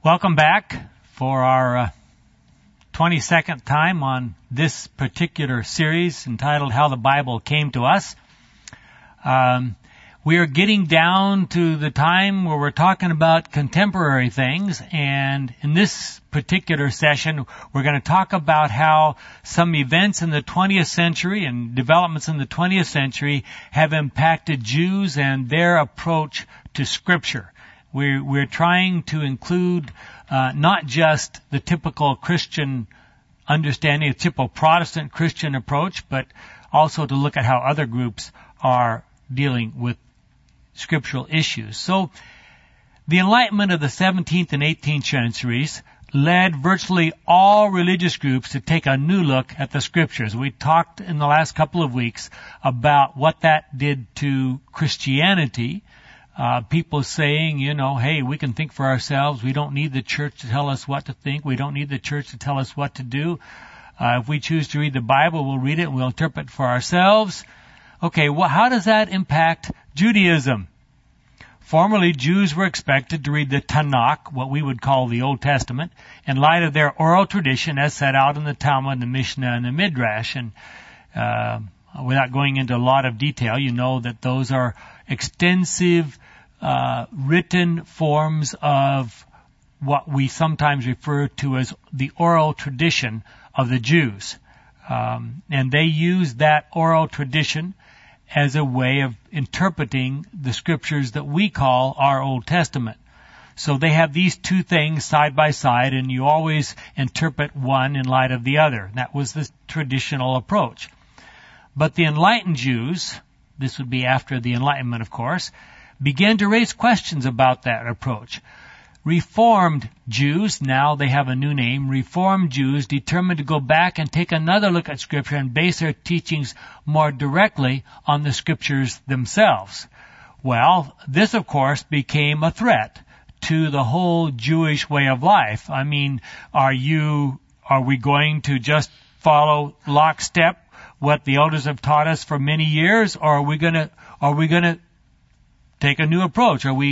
Welcome back for our 22nd time on this particular series entitled How the Bible Came to Us. We are getting down to the time where we're talking about contemporary things, and in this particular session we're going to talk about how some events in the 20th century and developments in the 20th century have impacted Jews and their approach to Scripture. We're trying to include not just the typical Christian understanding, the typical Protestant Christian approach, but also to look at how other groups are dealing with scriptural issues. So, the Enlightenment of the 17th and 18th centuries led virtually all religious groups to take a new look at the Scriptures. We talked in the last couple of weeks about what that did to Christianity. People saying, hey, we can think for ourselves. We don't need the church to tell us what to think. We don't need the church to tell us what to do. If we choose to read the Bible, we'll read it and we'll interpret for ourselves. Okay, well, how does that impact Judaism? Formerly, Jews were expected to read the Tanakh, what we would call the Old Testament, in light of their oral tradition as set out in the Talmud, the Mishnah, and the Midrash. And without going into a lot of detail, you know that those are extensive written forms of what we sometimes refer to as the oral tradition of the Jews. And they use that oral tradition as a way of interpreting the Scriptures that we call our Old Testament. So they have these two things side by side, and you always interpret one in light of the other. That was the traditional approach. But the enlightened Jews, this would be after the Enlightenment, of course, began to raise questions about that approach. Reformed Jews, now they have a new name, Reformed Jews, determined to go back and take another look at Scripture and base their teachings more directly on the Scriptures themselves. Well, this, of course, became a threat to the whole Jewish way of life. I mean, are we going to just follow lockstep what the elders have taught us for many years, or are we going to take a new approach? Do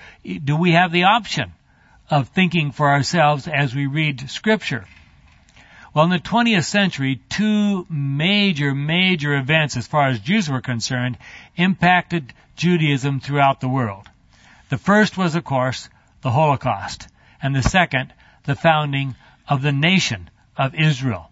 we have the option of thinking for ourselves as we read Scripture? Well, in the 20th century, two major events as far as Jews were concerned impacted Judaism throughout the world. The first was, of course, the Holocaust, and the second, the founding of the nation of Israel.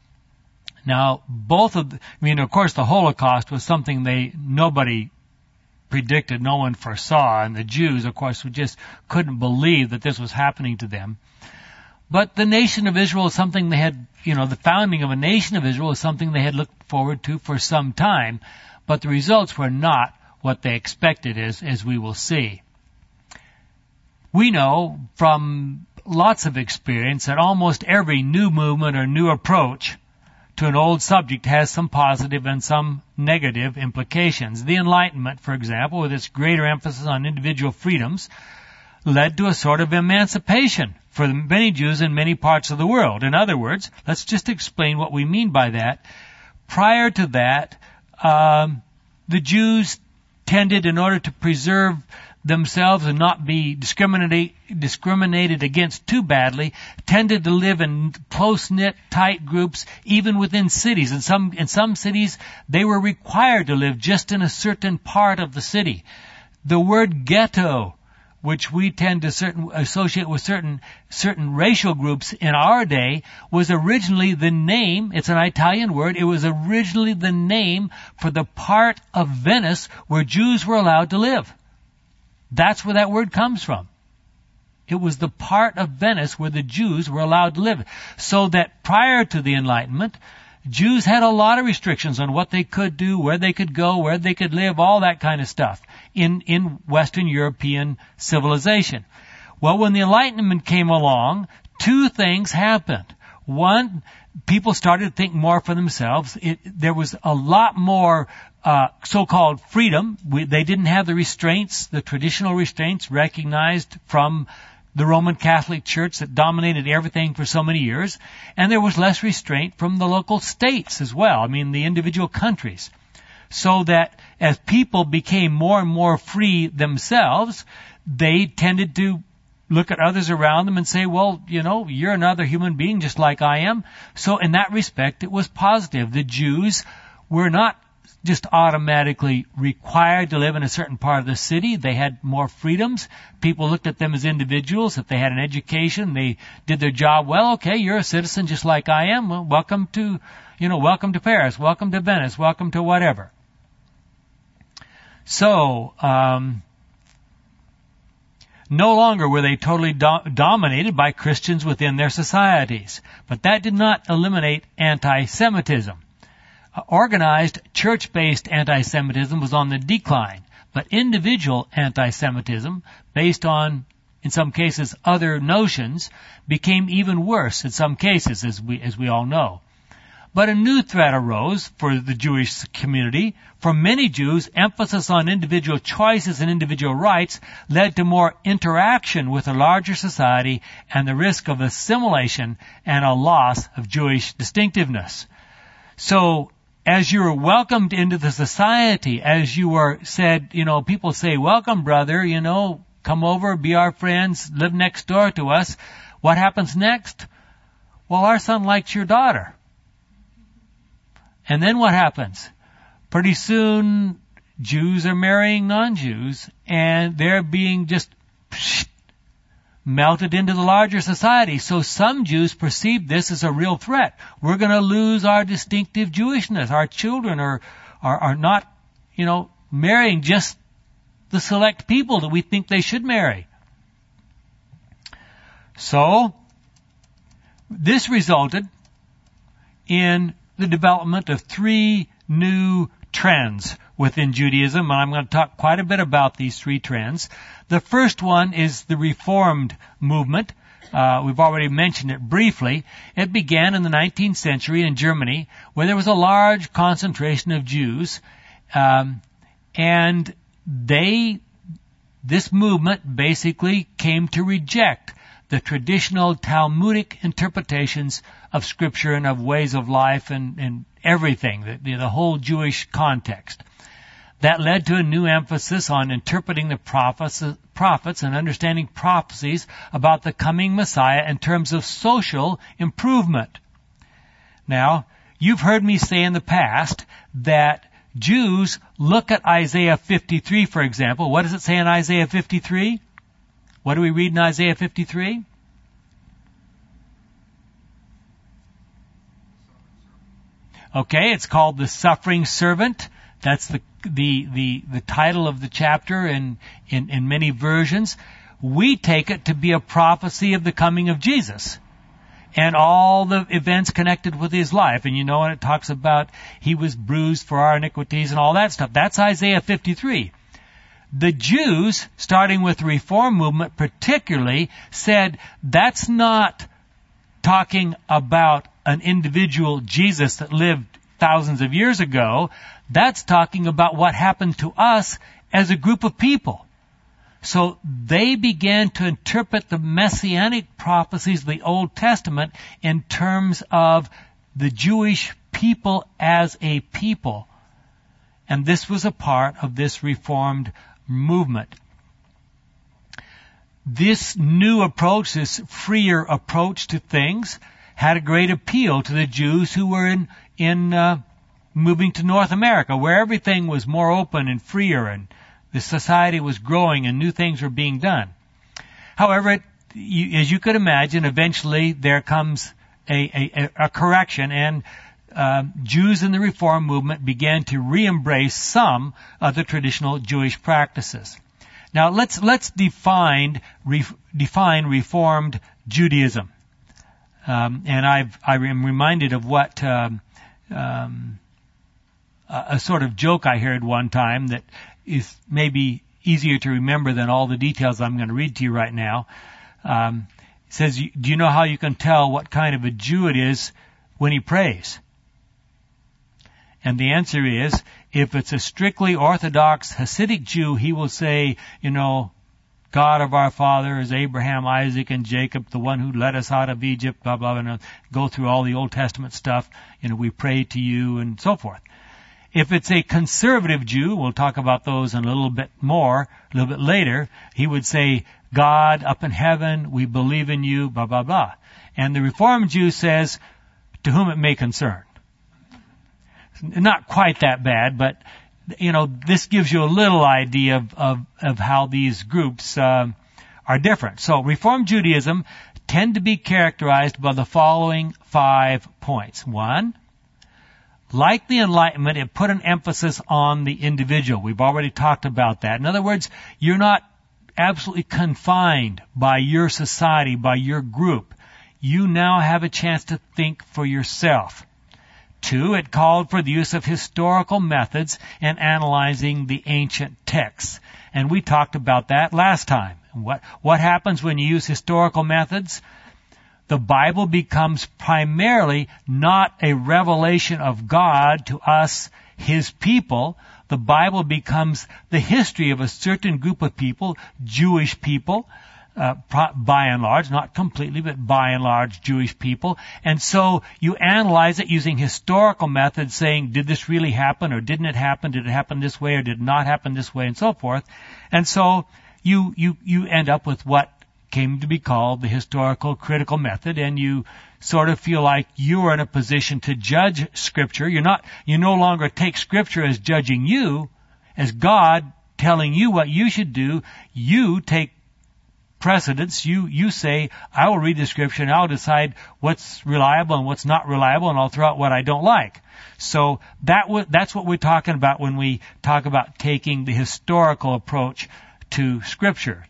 Now, of course, the Holocaust was something nobody predicted, no one foresaw, and the Jews, of course, just couldn't believe that this was happening to them. But the nation of Israel is something they had, the founding of a nation of Israel is something they had looked forward to for some time, but the results were not what they expected, as we will see. We know from lots of experience that almost every new movement or new approach to an old subject has some positive and some negative implications. The Enlightenment, for example, with its greater emphasis on individual freedoms, led to a sort of emancipation for many Jews in many parts of the world. In other words, let's just explain what we mean by that. Prior to that, the Jews tended, in order to preserve themselves and not be discriminated against too badly, tended to live in close-knit, tight groups, even within cities. In some cities, they were required to live just in a certain part of the city. The word ghetto, which we tend to associate with certain racial groups in our day, was originally the name, it's an Italian word, it was originally the name for the part of Venice where Jews were allowed to live. That's where that word comes from. It was the part of Venice where the Jews were allowed to live. So that prior to the Enlightenment, Jews had a lot of restrictions on what they could do, where they could go, where they could live, all that kind of stuff in Western European civilization. Well, when the Enlightenment came along, two things happened. One, people started to think more for themselves. There was a lot more so-called freedom. They didn't have the restraints, the traditional restraints recognized from the Roman Catholic Church that dominated everything for so many years. And there was less restraint from the local states as well. The individual countries. So that as people became more and more free themselves, they tended to look at others around them and say, well, you're another human being just like I am. So in that respect, it was positive. The Jews were not just automatically required to live in a certain part of the city. They had more freedoms. People looked at them as individuals. If they had an education, they did their job well. Okay, you're a citizen just like I am. Well, welcome to Paris, welcome to Venice, welcome to whatever. So, no longer were they totally dominated by Christians within their societies. But that did not eliminate anti-Semitism. Organized, church-based anti-Semitism was on the decline, but individual anti-Semitism, based on, in some cases, other notions, became even worse in some cases, as we all know. But a new threat arose for the Jewish community. For many Jews, emphasis on individual choices and individual rights led to more interaction with a larger society and the risk of assimilation and a loss of Jewish distinctiveness. So, as you were welcomed into the society, as you were said, people say, welcome, brother, come over, be our friends, live next door to us. What happens next? Well, our son likes your daughter. And then what happens? Pretty soon, Jews are marrying non-Jews, and they're being just melted into the larger society. So some Jews perceive this as a real threat. We're going to lose our distinctive Jewishness. Our children are not, marrying just the select people that we think they should marry. So, this resulted in the development of 3 new trends within Judaism, and I'm going to talk quite a bit about these 3 trends. The first one is the Reformed movement. We've already mentioned it briefly. It began in the 19th century in Germany, where there was a large concentration of Jews, and this movement basically came to reject the traditional Talmudic interpretations of Scripture and of ways of life and everything, the whole Jewish context. That led to a new emphasis on interpreting the prophets and understanding prophecies about the coming Messiah in terms of social improvement. Now, you've heard me say in the past that Jews look at Isaiah 53, for example. What does it say in Isaiah 53? What do we read in Isaiah 53? Okay, it's called the Suffering Servant. That's the title of the chapter in many versions. We take it to be a prophecy of the coming of Jesus and all the events connected with his life. And when it talks about he was bruised for our iniquities and all that stuff, that's Isaiah 53. The Jews, starting with the Reform movement particularly, said that's not talking about an individual Jesus that lived thousands of years ago. That's talking about what happened to us as a group of people. So they began to interpret the messianic prophecies of the Old Testament in terms of the Jewish people as a people. And this was a part of this Reformed movement. This new approach, this freer approach to things, had a great appeal to the Jews who were in moving to North America, where everything was more open and freer, and the society was growing and new things were being done. However, as you could imagine, eventually there comes a correction, and Jews in the Reform movement began to re-embrace some of the traditional Jewish practices. Now let's define Reformed Judaism. And I am reminded of what a sort of joke I heard one time that is maybe easier to remember than all the details I'm going to read to you right now. It says, do you know how you can tell what kind of a Jew it is when he prays? And the answer is, if it's a strictly Orthodox Hasidic Jew, he will say, God of our fathers, Abraham, Isaac, and Jacob, the one who led us out of Egypt, blah, blah, blah, and go through all the Old Testament stuff. We pray to you, and so forth. If it's a conservative Jew, we'll talk about those in a little bit later, he would say, God up in heaven, we believe in you, blah, blah, blah. And the Reformed Jew says, to whom it may concern. Not quite that bad, but, this gives you a little idea of how these groups are different. So Reformed Judaism tend to be characterized by the following 5 points. 1, like the Enlightenment, it put an emphasis on the individual. We've already talked about that. In other words, you're not absolutely confined by your society, by your group. You now have a chance to think for yourself. 2, it called for the use of historical methods in analyzing the ancient texts. And we talked about that last time. What happens when you use historical methods? The Bible becomes primarily not a revelation of God to us, His people. The Bible becomes the history of a certain group of people, Jewish people, by and large, not completely, but by and large Jewish people. And so you analyze it using historical methods, saying, did this really happen or didn't it happen? Did it happen this way or did it not happen this way, and so forth. And so you end up with what came to be called the historical critical method, and you sort of feel like you are in a position to judge Scripture. You no longer take Scripture as judging you, as God telling you what you should do. You take precedence. You say, I will read the Scripture and I'll decide what's reliable and what's not reliable, and I'll throw out what I don't like. So that's what we're talking about when we talk about taking the historical approach to Scripture.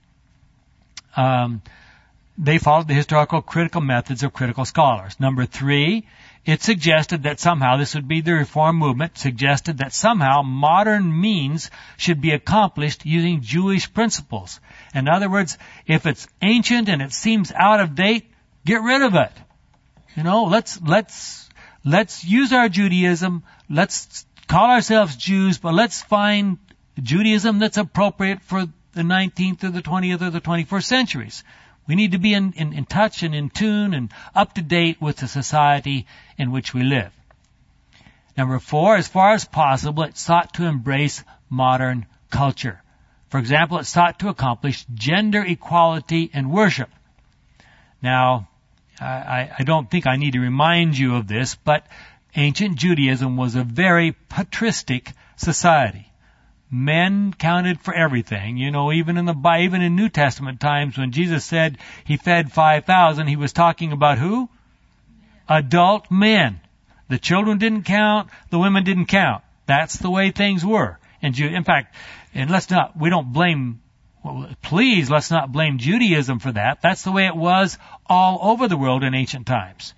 They followed the historical critical methods of critical scholars. Number 3, it suggested that somehow, this would be the Reform movement, suggested that somehow modern means should be accomplished using Jewish principles. In other words, if it's ancient and it seems out of date, get rid of it. Let's use our Judaism, let's call ourselves Jews, but let's find Judaism that's appropriate for the 19th or the 20th or the 21st centuries. We need to be in touch and in tune and up to date with the society in which we live. Number 4, as far as possible, it sought to embrace modern culture. For example, it sought to accomplish gender equality in worship. Now, I don't think I need to remind you of this, but ancient Judaism was a very patristic society. Men counted for everything. Even in New Testament times when Jesus said He fed 5,000, He was talking about who? Adult men. The children didn't count, the women didn't count. That's the way things were. In fact, and let's not blame Judaism for that. That's the way it was all over the world in ancient times.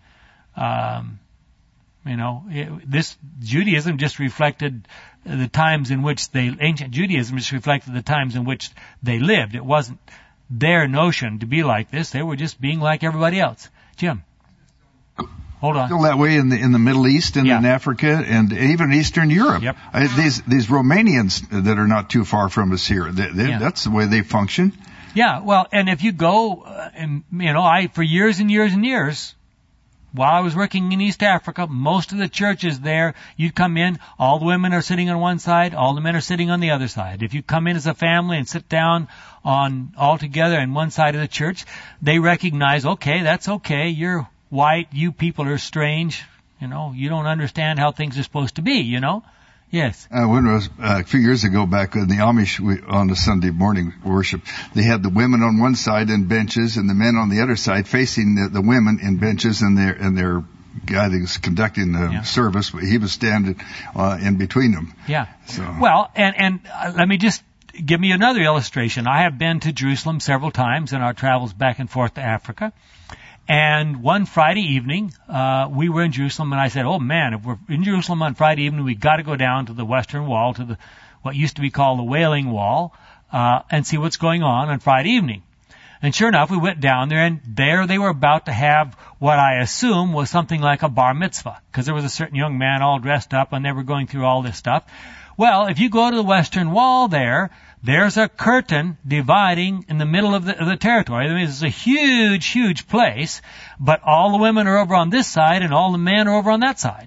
This Judaism just reflected the times in which ancient Judaism just reflected the times in which they lived. It wasn't their notion to be like this. They were just being like everybody else. Jim, hold on. Still that way in the Middle East and in Africa and even Eastern Europe. Yep. These Romanians that are not too far from us here, that's the way they function. Yeah, well, and if you go, for years and years and years, while I was working in East Africa, most of the churches there, you'd come in, all the women are sitting on one side, all the men are sitting on the other side. If you come in as a family and sit down all together on one side of the church, they recognize, okay, that's okay, you're white, you people are strange, you don't understand how things are supposed to be, Yes. When it was a few years ago back in the Amish on the Sunday morning worship, they had the women on one side in benches and the men on the other side facing the women in benches, and their guy that was conducting the service, he was standing in between them. Yeah. So. Well, and let me just give me another illustration. I have been to Jerusalem several times in our travels back and forth to Africa. And one Friday evening, we were in Jerusalem, and I said, oh man, if we're in Jerusalem on Friday evening, we got to go down to the Western Wall, to what used to be called the Wailing Wall, and see what's going on Friday evening. And sure enough, we went down there, and there they were about to have what I assume was something like a bar mitzvah, because there was a certain young man all dressed up, and they were going through all this stuff. Well, if you go to the Western Wall there's a curtain dividing in the middle of the territory. I mean, it's a huge, huge place, but all the women are over on this side and all the men are over on that side.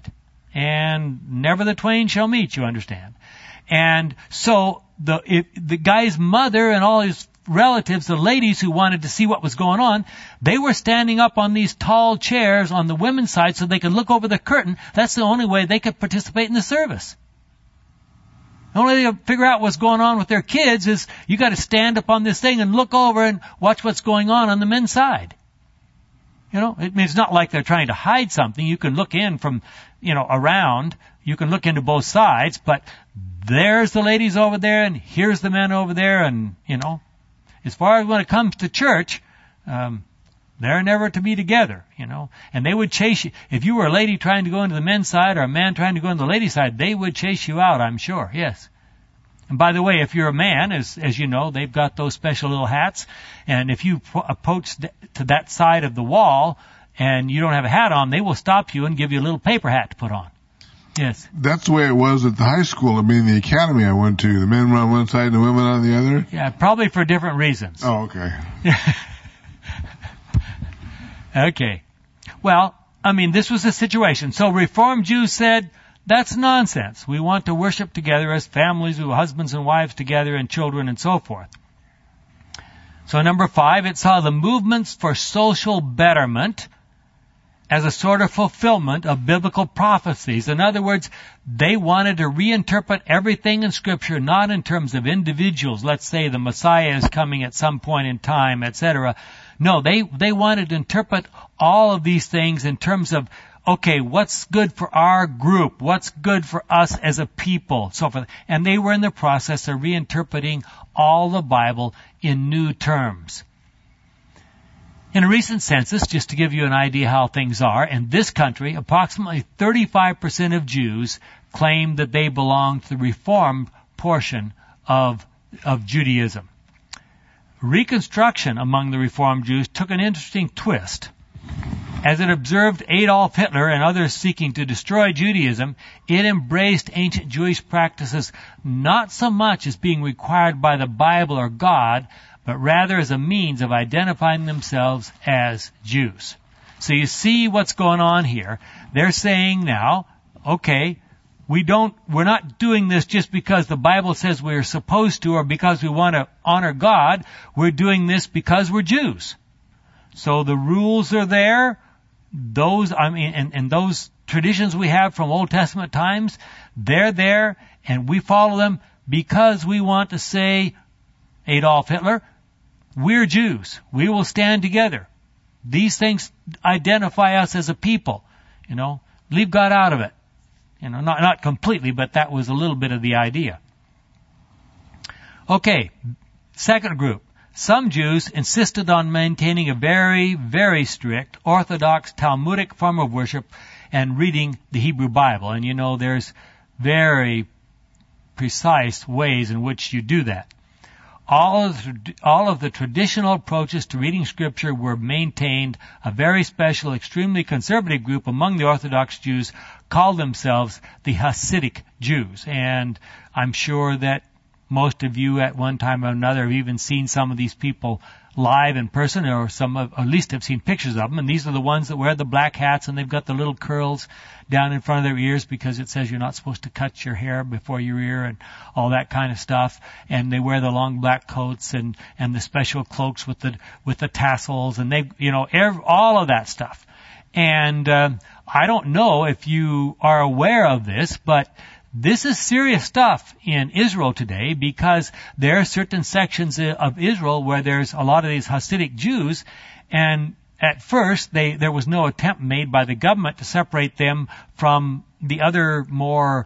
and never the twain shall meet, you understand. And so the guy's mother and all his relatives, the ladies who wanted to see what was going on, they were standing up on these tall chairs on the women's side so they could look over the curtain. That's the only way they could participate in the service. The only way to figure out what's going on with their kids is you got to stand up on this thing and look over and watch what's going on the men's side. You know, it's not like they're trying to hide something. You can look in from, around. You can look into both sides, but there's the ladies over there and here's the men over there, and, as far as when it comes to church, they're never to be together, and they would chase you. If you were a lady trying to go into the men's side or a man trying to go into the ladies' side, they would chase you out, I'm sure, yes. And by the way, if you're a man, as you know, they've got those special little hats, and if you approach to that side of the wall and you don't have a hat on, they will stop you and give you a little paper hat to put on. Yes. That's the way it was at the high school. The academy I went to. The men were on one side and the women on the other? Yeah, probably for different reasons. Oh, okay. Okay. Well, this was the situation. So Reformed Jews said, that's nonsense. We want to worship together as families with husbands and wives together and children and so forth. So number 5, it saw the movements for social betterment as a sort of fulfillment of biblical prophecies. In other words, they wanted to reinterpret everything in Scripture, not in terms of individuals. Let's say the Messiah is coming at some point in time, etc. No, they wanted to interpret all of these things in terms of, okay, what's good for our group? What's good for us as a people? So forth. And they were in the process of reinterpreting all the Bible in new terms. In a recent census, just to give you an idea how things are, in this country, approximately 35% of Jews claim that they belong to the Reformed portion of Judaism. Reconstruction among the Reformed Jews took an interesting twist. As it observed Adolf Hitler and others seeking to destroy Judaism, it embraced ancient Jewish practices not so much as being required by the Bible or God, but rather as a means of identifying themselves as Jews. So you see what's going on here. They're saying now, okay, we're not doing this just because the Bible says we're supposed to or because we want to honor God. We're doing this because we're Jews. So the rules are there. And those traditions we have from Old Testament times, they're there, and we follow them because we want to say, Adolf Hitler, we're Jews. We will stand together. These things identify us as a people. Leave God out of it. Not completely, but that was a little bit of the idea. Okay, second group. Some Jews insisted on maintaining a very, very strict Orthodox Talmudic form of worship and reading the Hebrew Bible. And there's very precise ways in which you do that. All of the traditional approaches to reading Scripture were maintained. A very special, extremely conservative group among the Orthodox Jews called themselves the Hasidic Jews. And I'm sure that most of you at one time or another have even seen some of these people live in person, or at least have seen pictures of them. And these are the ones that wear the black hats, and they've got the little curls down in front of their ears because it says you're not supposed to cut your hair before your ear and all that kind of stuff. And they wear the long black coats and the special cloaks with the tassels, and all of that stuff. And I don't know if you are aware of this, but this is serious stuff in Israel today, because there are certain sections of Israel where there's a lot of these Hasidic Jews, and at first there was no attempt made by the government to separate them from the other more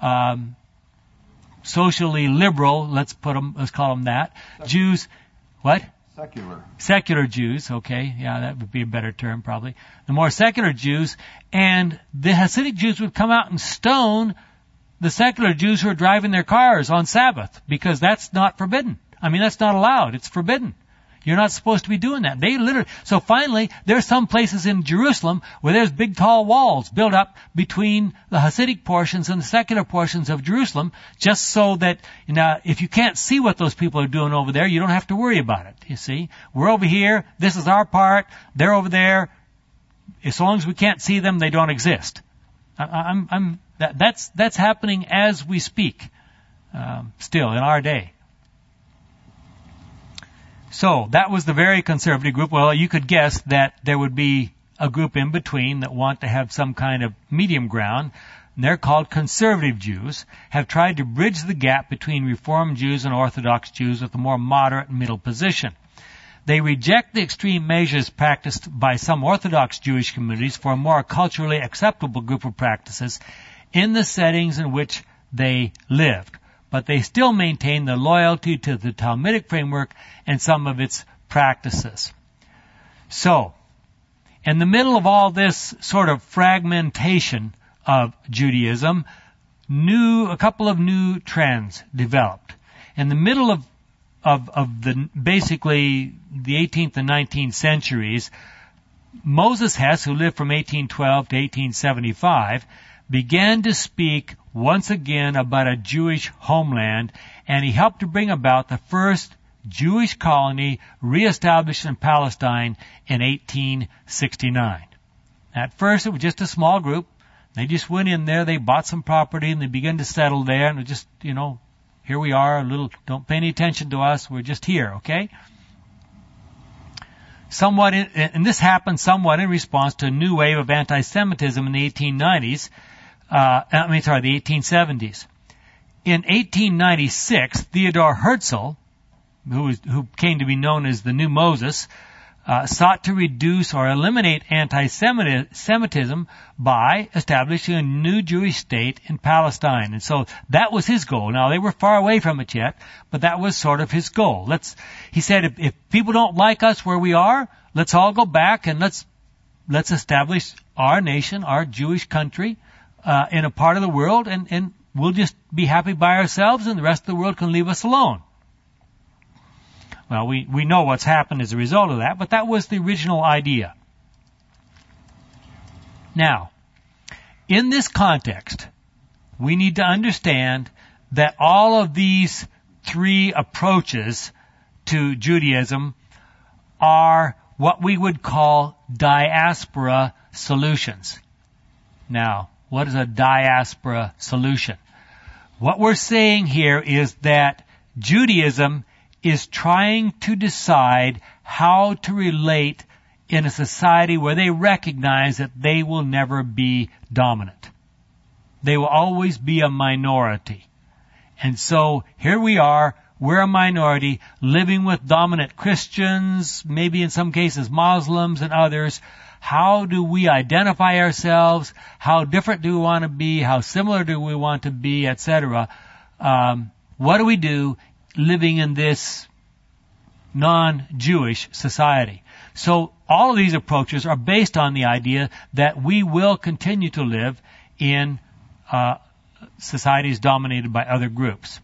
socially liberal, let's call them that, Jews. What? Secular Jews, okay. Yeah, that would be a better term probably. The more secular Jews, and the Hasidic Jews would come out and stone the secular Jews who are driving their cars on Sabbath, because that's not forbidden. That's not allowed. It's forbidden. You're not supposed to be doing that. So finally, there's some places in Jerusalem where there's big tall walls built up between the Hasidic portions and the secular portions of Jerusalem, just so that, if you can't see what those people are doing over there, you don't have to worry about it. You see? We're over here. This is our part. They're over there. As long as we can't see them, they don't exist. That's happening as we speak, still in our day. So that was the very conservative group. Well, you could guess that there would be a group in between that want to have some kind of medium ground. And they're called conservative Jews, have tried to bridge the gap between Reform Jews and Orthodox Jews with a more moderate middle position. They reject the extreme measures practiced by some Orthodox Jewish communities for a more culturally acceptable group of practices in the settings in which they lived. But they still maintain the loyalty to the Talmudic framework and some of its practices. So, in the middle of all this sort of fragmentation of Judaism, a couple of new trends developed. In the middle of basically the 18th and 19th centuries, Moses Hess, who lived from 1812 to 1875, began to speak once again about a Jewish homeland, and he helped to bring about the first Jewish colony reestablished in Palestine in 1869. At first, it was just a small group. They just went in there, they bought some property, and they began to settle there, and it just, here we are, don't pay any attention to us, we're just here, okay? And this happened somewhat in response to a new wave of anti-Semitism in the 1870s. In 1896, Theodor Herzl, who came to be known as the New Moses, sought to reduce or eliminate anti-Semitism by establishing a new Jewish state in Palestine. And so that was his goal. Now, they were far away from it yet, but that was sort of his goal. He said, if people don't like us where we are, let's all go back and let's establish our nation, our Jewish country, in a part of the world, and we'll just be happy by ourselves, and the rest of the world can leave us alone. Well, we know what's happened as a result of that, but that was the original idea. Now, in this context, we need to understand that all of these three approaches to Judaism are what we would call diaspora solutions. Now, what is a diaspora solution? What we're saying here is that Judaism is trying to decide how to relate in a society where they recognize that they will never be dominant. They will always be a minority. And so here we are, we're a minority living with dominant Christians, maybe in some cases Muslims and others. How do we identify ourselves? How different do we want to be? How similar do we want to be, etc.? What do we do living in this non-Jewish society? So all of these approaches are based on the idea that we will continue to live in societies dominated by other groups.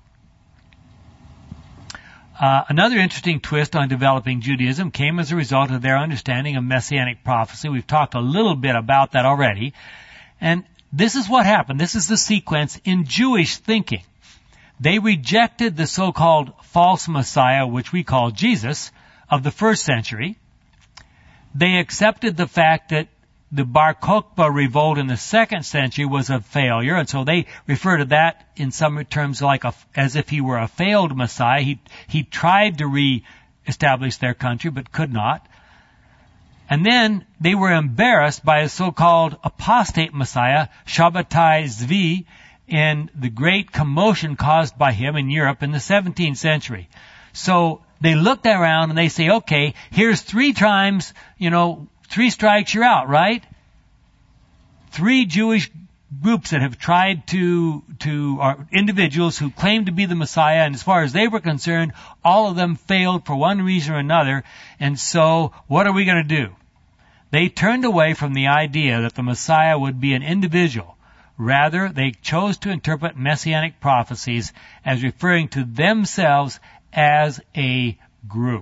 Another interesting twist on developing Judaism came as a result of their understanding of Messianic prophecy. We've talked a little bit about that already. And this is what happened. This is the sequence in Jewish thinking. They rejected the so-called false Messiah, which we call Jesus, of the first century. They accepted the fact that the Bar Kokhba revolt in the second century was a failure, and so they refer to that in some terms as if he were a failed Messiah. He tried to re-establish their country, but could not. And then they were embarrassed by a so-called apostate Messiah, Shabbatai Zvi, and the great commotion caused by him in Europe in the 17th century. So they looked around and they say, okay, here's 3 times, 3 strikes, you're out, right? 3 Jewish groups that have tried or individuals who claim to be the Messiah, and as far as they were concerned, all of them failed for one reason or another, and so what are we going to do? They turned away from the idea that the Messiah would be an individual. Rather, they chose to interpret Messianic prophecies as referring to themselves as a group.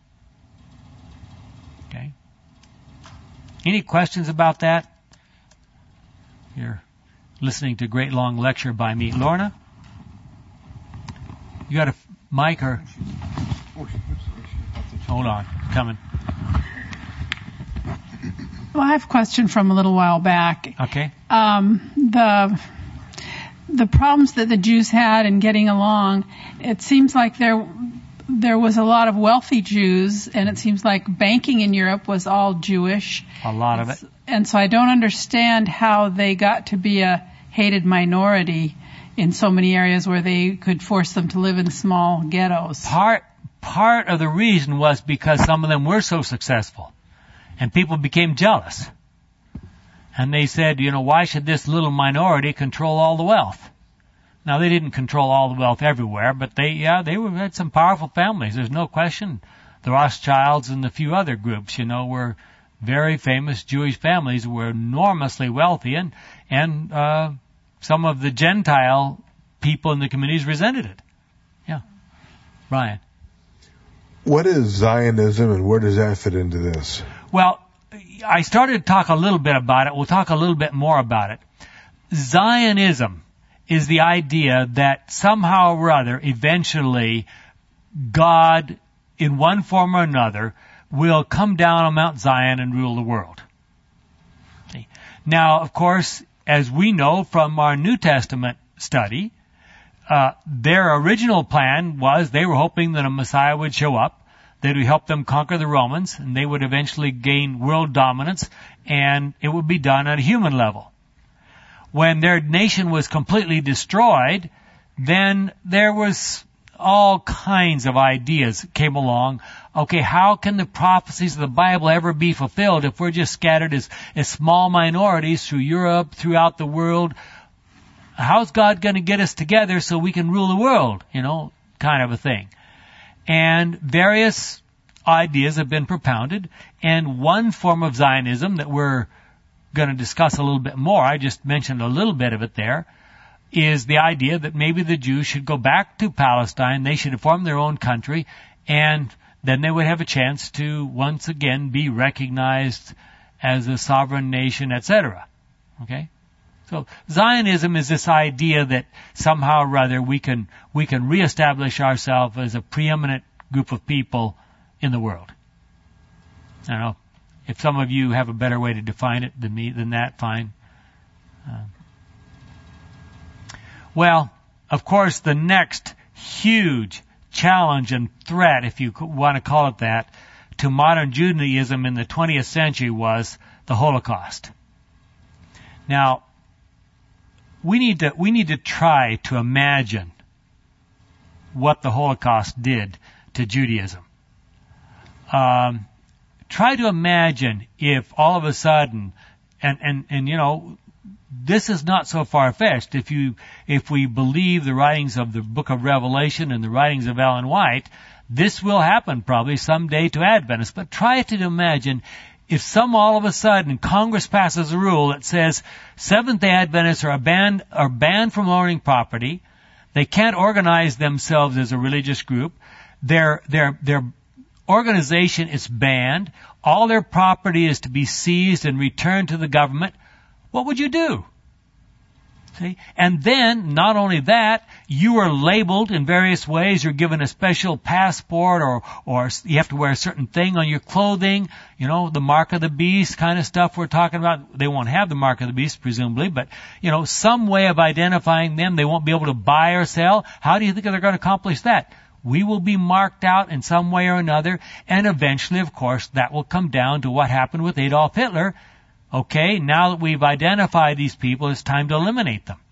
Okay? Any questions about that? You're listening to a great long lecture by me. Lorna? You got a mic or? Hold on. Coming. Well, I have a question from a little while back. Okay. The problems that the Jews had in getting along, it seems like there was a lot of wealthy Jews, and it seems like banking in Europe was all Jewish. A lot of it. And so I don't understand how they got to be a hated minority in so many areas where they could force them to live in small ghettos. Part of the reason was because some of them were so successful, and people became jealous. And they said, why should this little minority control all the wealth? Now, they didn't control all the wealth everywhere, but they had some powerful families. There's no question. The Rothschilds and a few other groups, were very famous Jewish families, were enormously wealthy, and some of the Gentile people in the communities resented it. Yeah. Brian. What is Zionism, and where does that fit into this? Well, I started to talk a little bit about it. We'll talk a little bit more about it. Zionism is the idea that somehow or other, eventually, God, in one form or another, will come down on Mount Zion and rule the world. See? Now, of course, as we know from our New Testament study, their original plan was they were hoping that a Messiah would show up, that would help them conquer the Romans, and they would eventually gain world dominance, and it would be done at a human level. When their nation was completely destroyed, then there was all kinds of ideas came along. Okay, how can the prophecies of the Bible ever be fulfilled if we're just scattered as small minorities through Europe, throughout the world? How's God going to get us together so we can rule the world? Kind of a thing. And various ideas have been propounded, and one form of Zionism that we're going to discuss a little bit more, I just mentioned a little bit of it there, is the idea that maybe the Jews should go back to Palestine, they should form their own country, and then they would have a chance to once again be recognized as a sovereign nation, etc. Okay? So Zionism is this idea that somehow or other we can reestablish ourselves as a preeminent group of people in the world. I don't know if some of you have a better way to define it than that. Fine. Well, of course, the next huge challenge and threat, if you want to call it that, to modern Judaism in the 20th century was the Holocaust. Now, we need to try to imagine what the Holocaust did to Judaism. Try to imagine if all of a sudden, and this is not so far-fetched. If we believe the writings of the Book of Revelation and the writings of Ellen White, this will happen probably someday to Adventists. But try to imagine if all of a sudden Congress passes a rule that says Seventh-day Adventists are banned from owning property, they can't organize themselves as a religious group, their organization is banned, all their property is to be seized and returned to the government, what would you do? See? And then, not only that, you are labeled in various ways. You're given a special passport or you have to wear a certain thing on your clothing, the mark of the beast kind of stuff we're talking about. They won't have the mark of the beast, presumably, but, some way of identifying them. They won't be able to buy or sell. How do you think they're going to accomplish that? We will be marked out in some way or another, and eventually, of course, that will come down to what happened with Adolf Hitler. Okay, now that we've identified these people, it's time to eliminate them.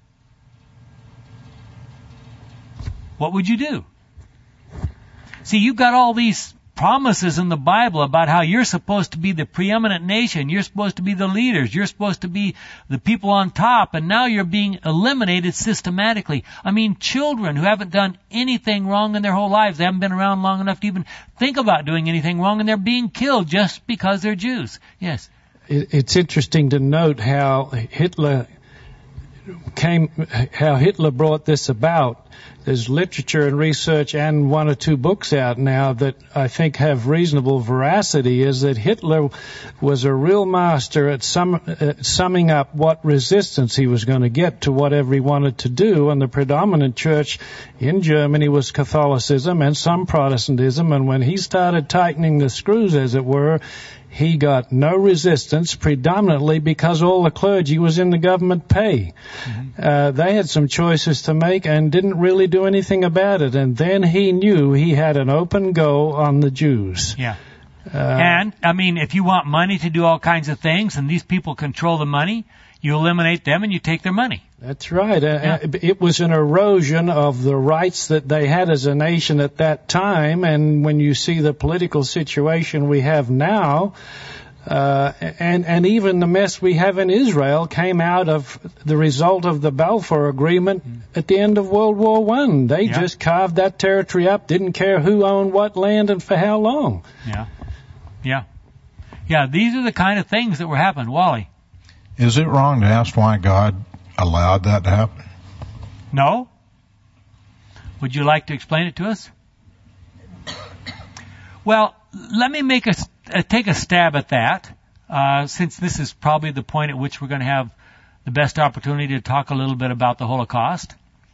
What would you do? See, you've got all these promises in the Bible about how you're supposed to be the preeminent nation, you're supposed to be the leaders, you're supposed to be the people on top, and now you're being eliminated systematically. I mean, children who haven't done anything wrong in their whole lives, they haven't been around long enough to even think about doing anything wrong, and they're being killed just because they're Jews. Yes. It's interesting to note how Hitler brought this about. there's literature and research and one or two books out now that I think have reasonable veracity, is that Hitler was a real master at summing up what resistance he was going to get to whatever he wanted to do, and the predominant church in Germany was Catholicism and some Protestantism, and when he started tightening the screws, as it were, he got no resistance, predominantly because all the clergy was in the government pay. Mm-hmm. They had some choices to make and didn't really do anything about it. And then he knew he had an open go on the Jews. Yeah. And, I mean, if you want money to do all kinds of things and these people control the money, you eliminate them and you take their money. That's right. It was an erosion of the rights that they had as a nation at that time, and when you see the political situation we have now, and even the mess we have in Israel came out of the result of the Balfour Agreement at the end of World War I. They just carved that territory up, didn't care who owned what land and for how long. Yeah, these are the kind of things that were happening. Wally? Is it wrong to ask why God allowed that to happen? No. Would you like to explain it to us? Well, let me take a stab at that, since this is probably the point at which we're going to have the best opportunity to talk a little bit about the Holocaust.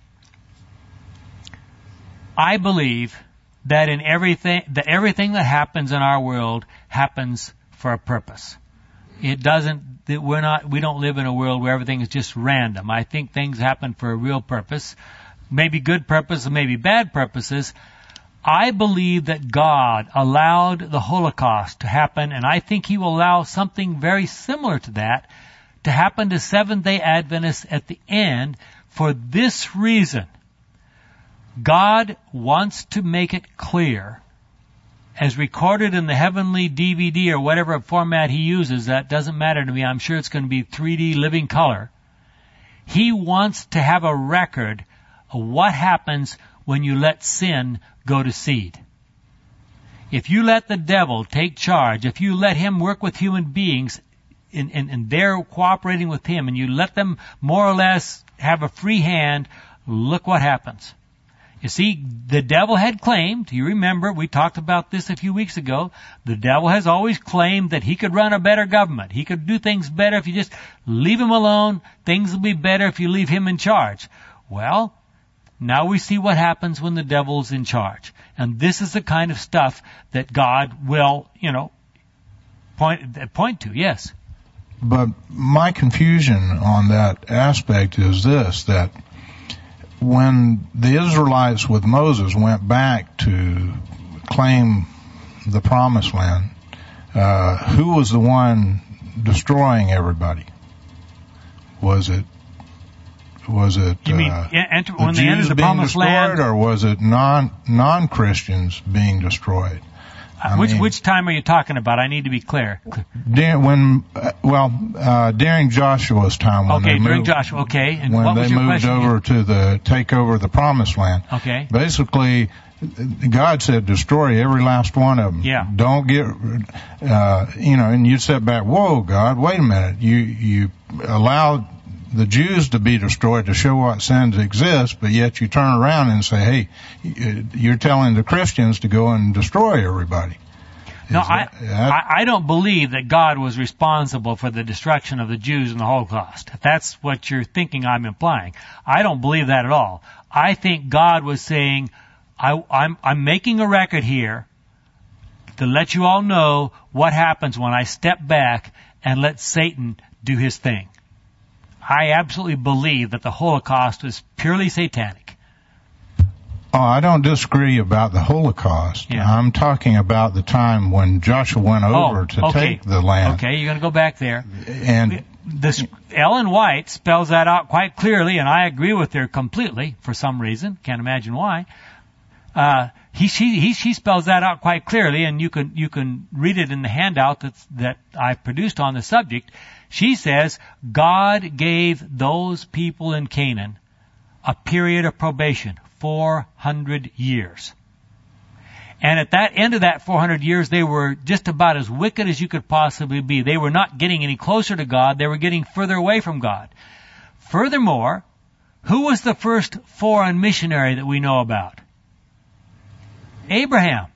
I believe that everything that happens in our world happens for a purpose. We don't live in a world where everything is just random. I think things happen for a real purpose, maybe good purpose and maybe bad purposes. I believe that God allowed the Holocaust to happen, and I think He will allow something very similar to that to happen to Seventh-day Adventists at the end for this reason. God wants to make it clear, as recorded in the heavenly DVD or whatever format He uses, that doesn't matter to me. I'm sure it's going to be 3D living color. He wants to have a record of what happens when you let sin go to seed. If you let the devil take charge, if you let him work with human beings and they're cooperating with him, and you let them more or less have a free hand, look what happens. You see, the devil had claimed, you remember, we talked about this a few weeks ago, the devil has always claimed that he could run a better government. He could do things better if you just leave him alone. Things will be better if you leave him in charge. Well, now we see what happens when the devil's in charge. And this is the kind of stuff that God will, point to, yes. But my confusion on that aspect is this, that when the Israelites with Moses went back to claim the Promised Land, who was the one destroying everybody? Was it you mean when they entered the Promised Land, or was it non-Christians being destroyed? Which time are you talking about? I need to be clear. During Joshua's time. During Joshua. Okay. And when what was they your moved question over here? to take over the Promised Land. Okay. Basically, God said destroy every last one of them. Yeah. Don't get, and you sit back, whoa, God, wait a minute. You allowed the Jews to be destroyed to show what sins exist, but yet you turn around and say, hey, you're telling the Christians to go and destroy everybody. No, I don't believe that God was responsible for the destruction of the Jews in the Holocaust. If that's what you're thinking I'm implying. I don't believe that at all. I think God was saying, I'm making a record here to let you all know what happens when I step back and let Satan do his thing. I absolutely believe that the Holocaust was purely satanic. Oh, I don't disagree about the Holocaust. Yeah. I'm talking about the time when Joshua went over to take the land. Okay, you're going to go back there. And Ellen White spells that out quite clearly, and I agree with her completely for some reason. Can't imagine why. She spells that out quite clearly, and you can read it in the handout that I've produced on the subject. She says God gave those people in Canaan a period of probation, 400 years. And at that end of that 400 years, they were just about as wicked as you could possibly be. They were not getting any closer to God. They were getting further away from God. Furthermore, Who was the first foreign missionary that we know about? Abraham.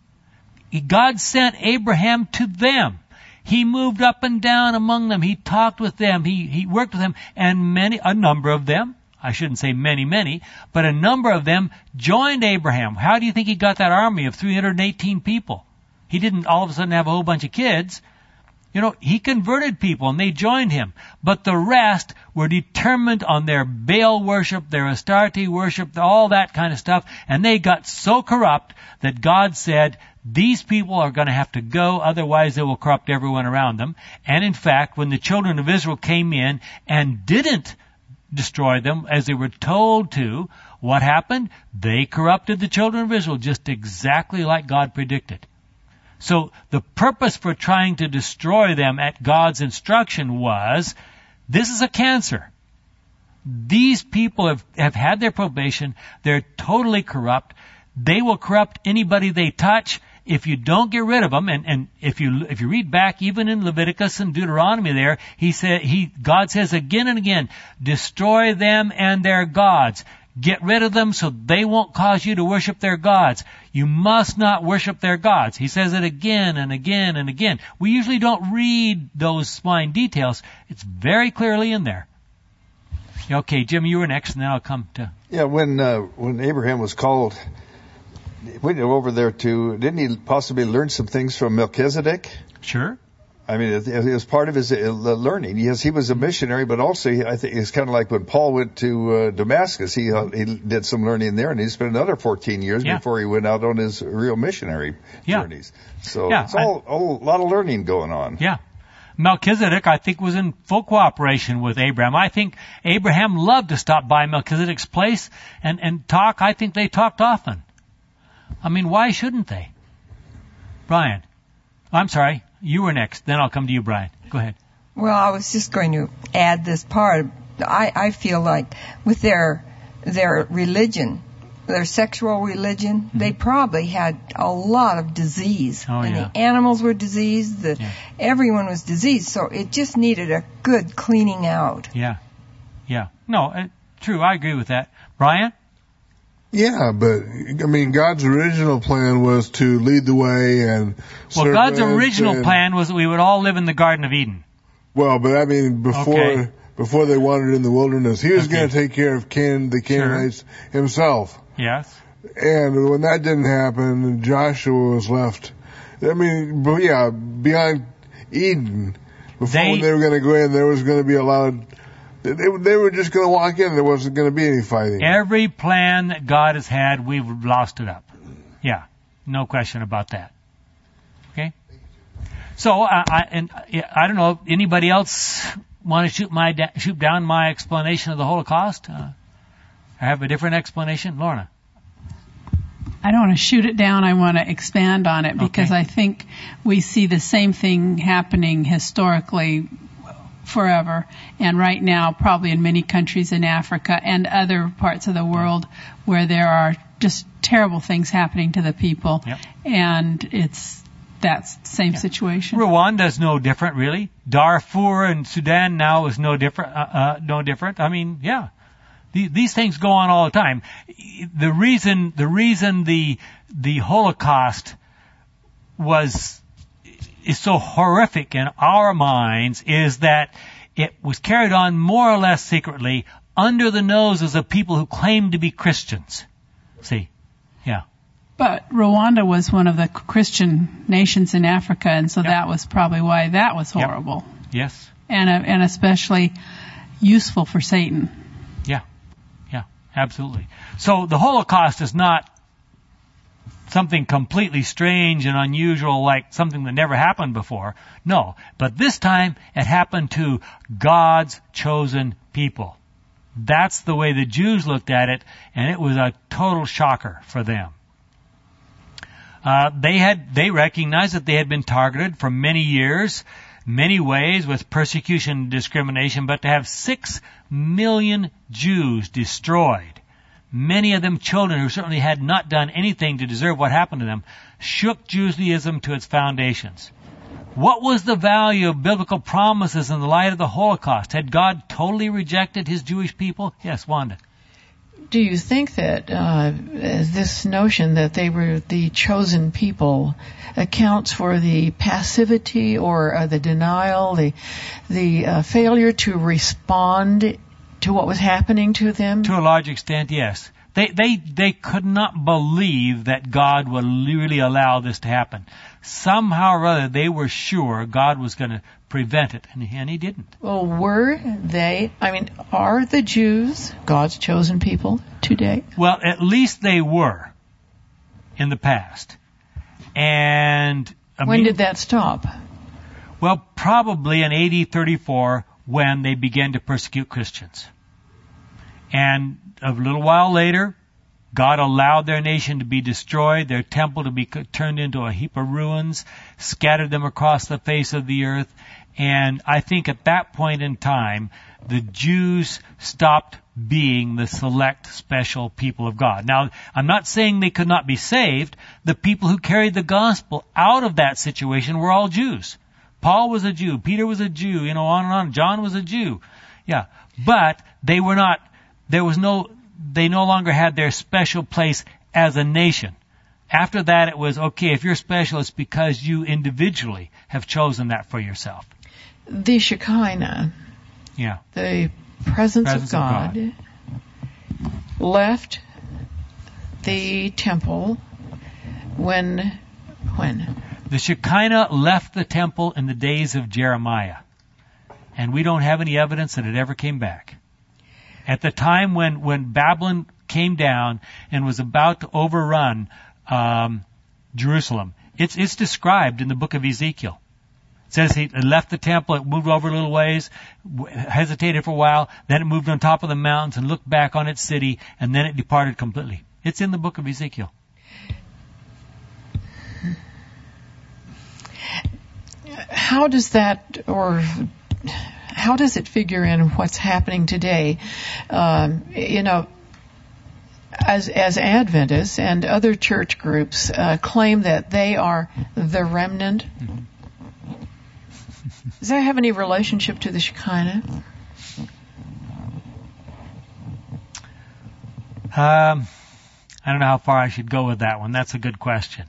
God sent Abraham to them. He moved up and down among them. He talked with them. He worked with them. And a number of them, I shouldn't say many, but a number of them joined Abraham. How do you think he got that army of 318 people? He didn't all of a sudden have a whole bunch of kids. He converted people and they joined him. But the rest were determined on their Baal worship, their Astarte worship, all that kind of stuff. And they got so corrupt that God said, these people are going to have to go, otherwise they will corrupt everyone around them. And in fact, when the children of Israel came in and didn't destroy them as they were told to, what happened? They corrupted the children of Israel just exactly like God predicted. So the purpose for trying to destroy them at God's instruction was, this is a cancer. These people have had their probation. They're totally corrupt. They will corrupt anybody they touch if you don't get rid of them. And if you read back even in Leviticus and Deuteronomy there, God says again and again, destroy them and their gods. Get rid of them so they won't cause you to worship their gods. You must not worship their gods. He says it again and again and again. We usually don't read those fine details. It's very clearly in there. Okay, Jim, you were next, and then I'll come to... Yeah, when Abraham was called, went over there didn't he possibly learn some things from Melchizedek? Sure. I mean, it was part of his learning. Yes, he was a missionary, but also I think it's kind of like when Paul went to Damascus. He did some learning there, and he spent another 14 years before he went out on his real missionary journeys. So it's a lot of learning going on. Yeah. Melchizedek, I think, was in full cooperation with Abraham. I think Abraham loved to stop by Melchizedek's place and talk. I think they talked often. I mean, why shouldn't they? Brian. I'm sorry. You were next. Then I'll come to you, Brian. Go ahead. Well, I was just going to add this part. I feel like with their religion, their sexual religion, they probably had a lot of disease. The animals were diseased. Everyone was diseased. So it just needed a good cleaning out. Yeah. No, true. I agree with that. Brian? Yeah, but, I mean, God's original plan was to lead the way and... Well, God's original plan was that we would all live in the Garden of Eden. Well, but I mean, before they wandered in the wilderness, he was going to take care of the Canaanites himself. Yes. And when that didn't happen, Joshua was left, I mean, beyond Eden, before they were going to go in, there was going to be a lot of... They were just going to walk in. There wasn't going to be any fighting. Every plan that God has had, we've lost it up. Yeah, no question about that. Okay. So I don't know. Anybody else want to shoot down my explanation of the Holocaust? I have a different explanation, Lorna. I don't want to shoot it down. I want to expand on it because I think we see the same thing happening historically forever, and right now probably in many countries in Africa and other parts of the world where there are just terrible things happening to the people, and it's that same situation. Rwanda's no different, really. Darfur and Sudan now is no different. I mean, these things go on all the time. The reason the Holocaust is so horrific in our minds is that it was carried on more or less secretly under the noses of people who claimed to be Christians. See? Yeah. But Rwanda was one of the Christian nations in Africa, and so that was probably why that was horrible. Yep. Yes. And especially useful for Satan. Yeah, absolutely. So the Holocaust is not something completely strange and unusual, like something that never happened before. No, but this time it happened to God's chosen people. That's the way the Jews looked at it, and it was a total shocker for them. They recognized that they had been targeted for many years, many ways with persecution and discrimination, but to have 6 million Jews destroyed, many of them children who certainly had not done anything to deserve what happened to them, shook Judaism to its foundations. What was the value of biblical promises in the light of the Holocaust? Had God totally rejected his Jewish people? Yes, Wanda. Do you think that this notion that they were the chosen people accounts for the passivity or the denial, the failure to respond to what was happening to them? To a large extent, yes. They could not believe that God would really allow this to happen. Somehow or other, they were sure God was going to prevent it, and he didn't. Well, are the Jews God's chosen people today? Well, at least they were in the past. And when did that stop? Well, probably in AD 34 when they began to persecute Christians. And a little while later, God allowed their nation to be destroyed, their temple to be turned into a heap of ruins, scattered them across the face of the earth. And I think at that point in time, the Jews stopped being the select, special people of God. Now, I'm not saying they could not be saved. The people who carried the gospel out of that situation were all Jews. Paul was a Jew. Peter was a Jew. On and on. John was a Jew. Yeah. But they were not, they no longer had their special place as a nation. After that, it was, okay, if you're special, it's because you individually have chosen that for yourself. The Shekinah, the presence of God, left the temple when? The Shekinah left the temple in the days of Jeremiah. And we don't have any evidence that it ever came back. At the time when Babylon came down and was about to overrun Jerusalem, it's described in the book of Ezekiel. It says he left the temple, it moved over a little ways, hesitated for a while, then it moved on top of the mountains and looked back on its city, and then it departed completely. It's in the book of Ezekiel. How does it figure in what's happening today? As Adventists and other church groups claim that they are the remnant. Mm-hmm. Does that have any relationship to the Shekinah? I don't know how far I should go with that one. That's a good question.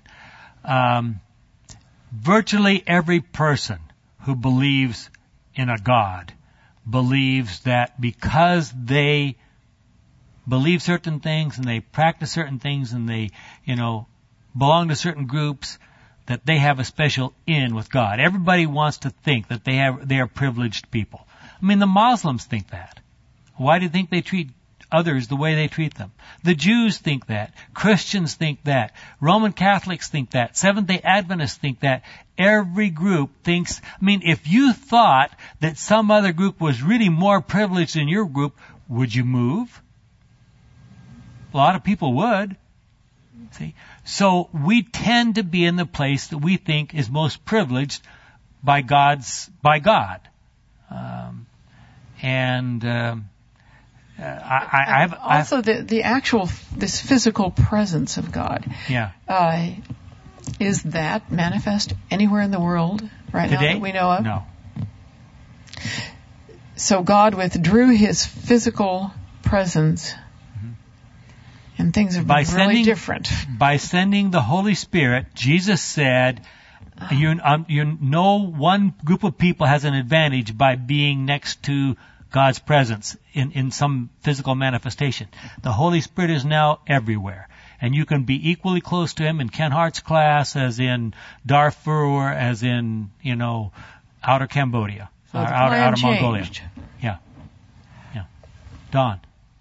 Virtually every person who believes in a God believes that because they believe certain things and they practice certain things and they, belong to certain groups, that they have a special in with God. Everybody wants to think that they are privileged people. I mean, the Muslims think that. Why do you think they treat others the way they treat them? The Jews think that. Christians think that. Roman Catholics think that. Seventh-day Adventists think that. Every group thinks, if you thought that some other group was really more privileged than your group, would you move? A lot of people would. See? So we tend to be in the place that we think is most privileged by God. The actual, this physical presence of God. Yeah. Is that manifest anywhere in the world right today? Now that we know of? No. So God withdrew his physical presence, and things are really different. By sending the Holy Spirit, Jesus said, one group of people has an advantage by being next to God's presence in some physical manifestation. The Holy Spirit is now everywhere. And you can be equally close to him in Ken Hart's class as in Darfur or as in, outer Cambodia. So or outer Mongolia. Changed. Yeah. Don.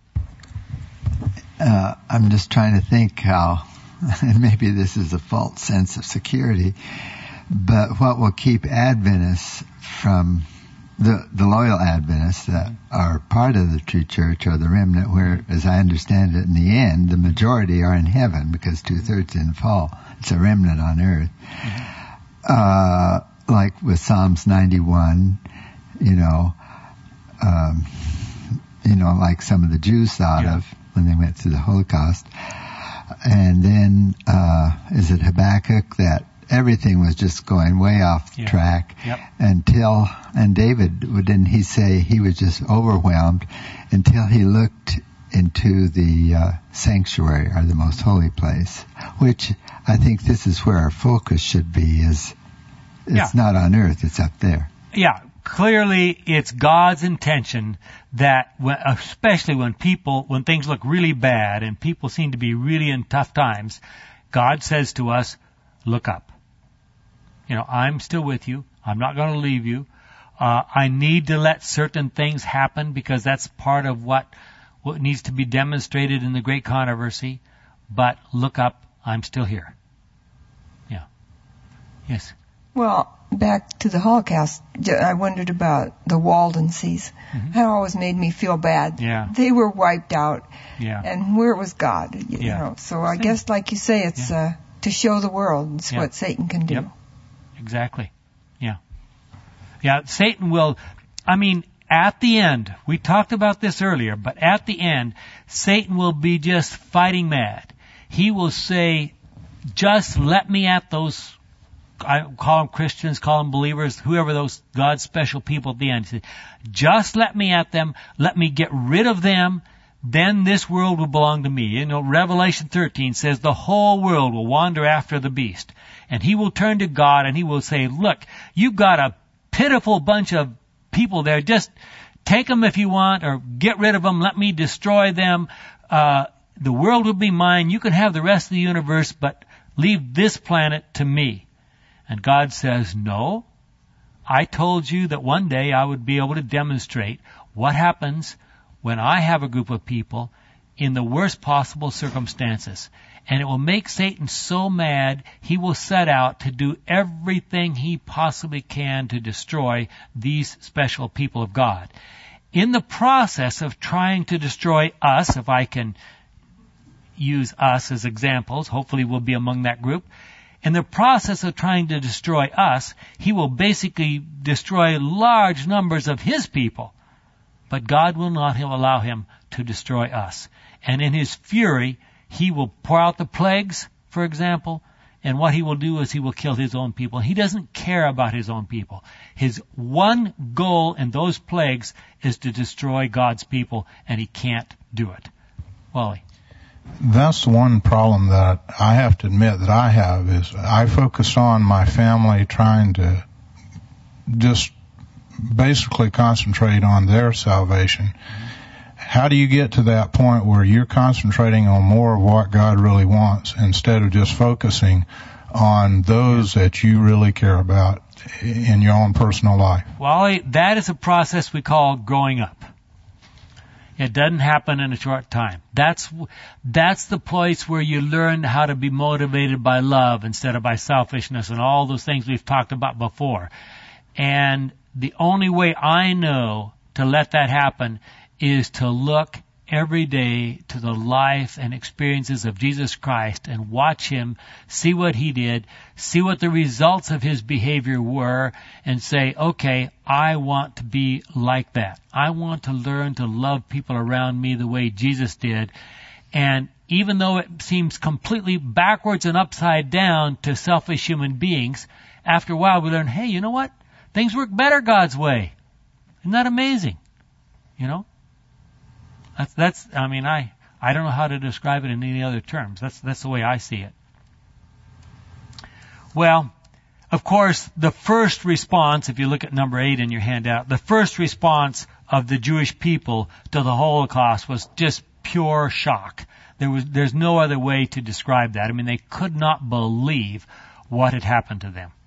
I'm just trying to think how, and maybe this is a false sense of security, but what will keep Adventists from the loyal Adventists that are part of the true church or the remnant, where, as I understand it, in the end, the majority are in heaven because 2/3 didn't fall. It's a remnant on earth. Like with Psalms 91, like some of the Jews thought of when they went through the Holocaust. And then, is it Habakkuk that everything was just going way off track until, and David, didn't he say he was just overwhelmed until he looked into the sanctuary, or the most holy place, which I think this is where our focus should be, is it's not on earth, it's up there. Yeah, clearly it's God's intention that, especially when things look really bad and people seem to be really in tough times, God says to us, look up. I'm still with you. I'm not going to leave you. I need to let certain things happen because that's part of what needs to be demonstrated in the great controversy. But look up. I'm still here. Yeah. Yes. Well, back to the Holocaust, I wondered about the Waldenses. Mm-hmm. That always made me feel bad. Yeah. They were wiped out. Yeah. And where was God? You know. So I guess, like you say, it's to show the world. It's what Satan can do. Yep. Exactly. Yeah. Yeah, Satan will, at the end, we talked about this earlier, but at the end, Satan will be just fighting mad. He will say, just let me at those, I call them Christians, call them believers, whoever those God's special people at the end. Just let me at them, let me get rid of them, then this world will belong to me. Revelation 13 says the whole world will wander after the beast. And he will turn to God and he will say, look, you've got a pitiful bunch of people there. Just take them if you want, or get rid of them. Let me destroy them. The world will be mine. You can have the rest of the universe, but leave this planet to me. And God says, no, I told you that one day I would be able to demonstrate what happens when I have a group of people in the worst possible circumstances. And it will make Satan so mad, he will set out to do everything he possibly can to destroy these special people of God. In the process of trying to destroy us, if I can use us as examples, hopefully we'll be among that group. In the process of trying to destroy us, he will basically destroy large numbers of his people. But God will not allow him to destroy us. And in his fury, he will pour out the plagues, for example, and what he will do is he will kill his own people. He doesn't care about his own people. His one goal in those plagues is to destroy God's people, and he can't do it. Wally. That's the one problem that I have to admit that I have, is I focus on my family, trying to just basically concentrate on their salvation. How do you get to that point where you're concentrating on more of what God really wants instead of just focusing on those that you really care about in your own personal life? Well, that is a process we call growing up. It doesn't happen in a short time. That's the place where you learn how to be motivated by love instead of by selfishness and all those things we've talked about before. And the only way I know to let that happen is to look every day to the life and experiences of Jesus Christ and watch him, see what he did, see what the results of his behavior were, and say, okay, I want to be like that. I want to learn to love people around me the way Jesus did. And even though it seems completely backwards and upside down to selfish human beings, after a while we learn, hey, you know what? Things work better God's way. Isn't that amazing? I don't know how to describe it in any other terms. That's the way I see it. Well, of course, the first response, if you look at number 8 in your handout, the first response of the Jewish people to the Holocaust was just pure shock. There's no other way to describe that. They could not believe what had happened to them.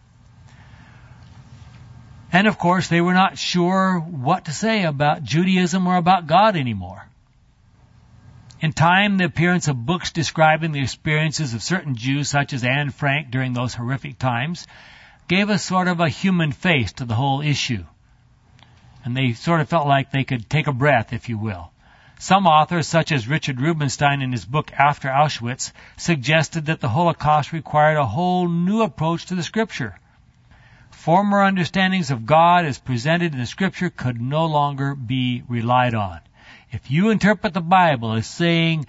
And of course, they were not sure what to say about Judaism or about God anymore. In time, the appearance of books describing the experiences of certain Jews, such as Anne Frank during those horrific times, gave us sort of a human face to the whole issue. And they sort of felt like they could take a breath, if you will. Some authors, such as Richard Rubinstein in his book After Auschwitz, suggested that the Holocaust required a whole new approach to the Scripture. Former understandings of God as presented in the Scripture could no longer be relied on. If you interpret the Bible as saying,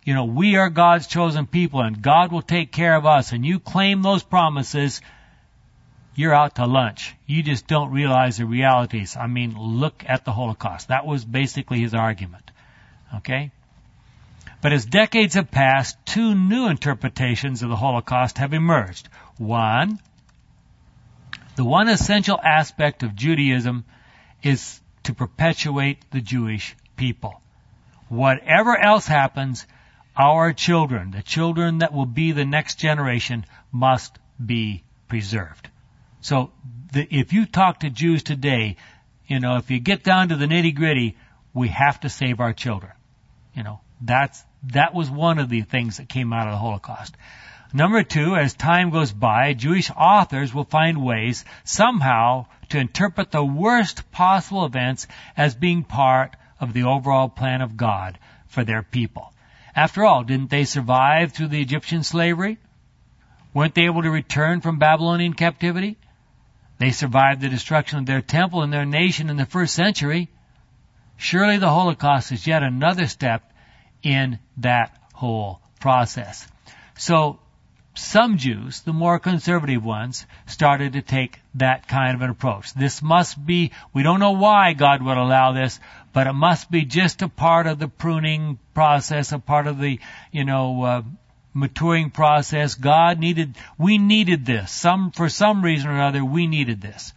we are God's chosen people and God will take care of us, and you claim those promises, you're out to lunch. You just don't realize the realities. I mean, look at the Holocaust. That was basically his argument. Okay? But as decades have passed, two new interpretations of the Holocaust have emerged. One, the one essential aspect of Judaism is to perpetuate the Jewish people. Whatever else happens, our children, the children that will be the next generation, must be preserved. So if you talk to Jews today, if you get down to the nitty-gritty, we have to save our children. That was one of the things that came out of the Holocaust. Number two, as time goes by, Jewish authors will find ways somehow to interpret the worst possible events as being part of the overall plan of God for their people. After all, didn't they survive through the Egyptian slavery? Weren't they able to return from Babylonian captivity? They survived the destruction of their temple and their nation in the first century. Surely the Holocaust is yet another step in that whole process. So some Jews, the more conservative ones, started to take that kind of an approach. This must be, we don't know why God would allow this, but it must be just a part of the pruning process, a part of the, maturing process. We needed this. For some reason or another, we needed this.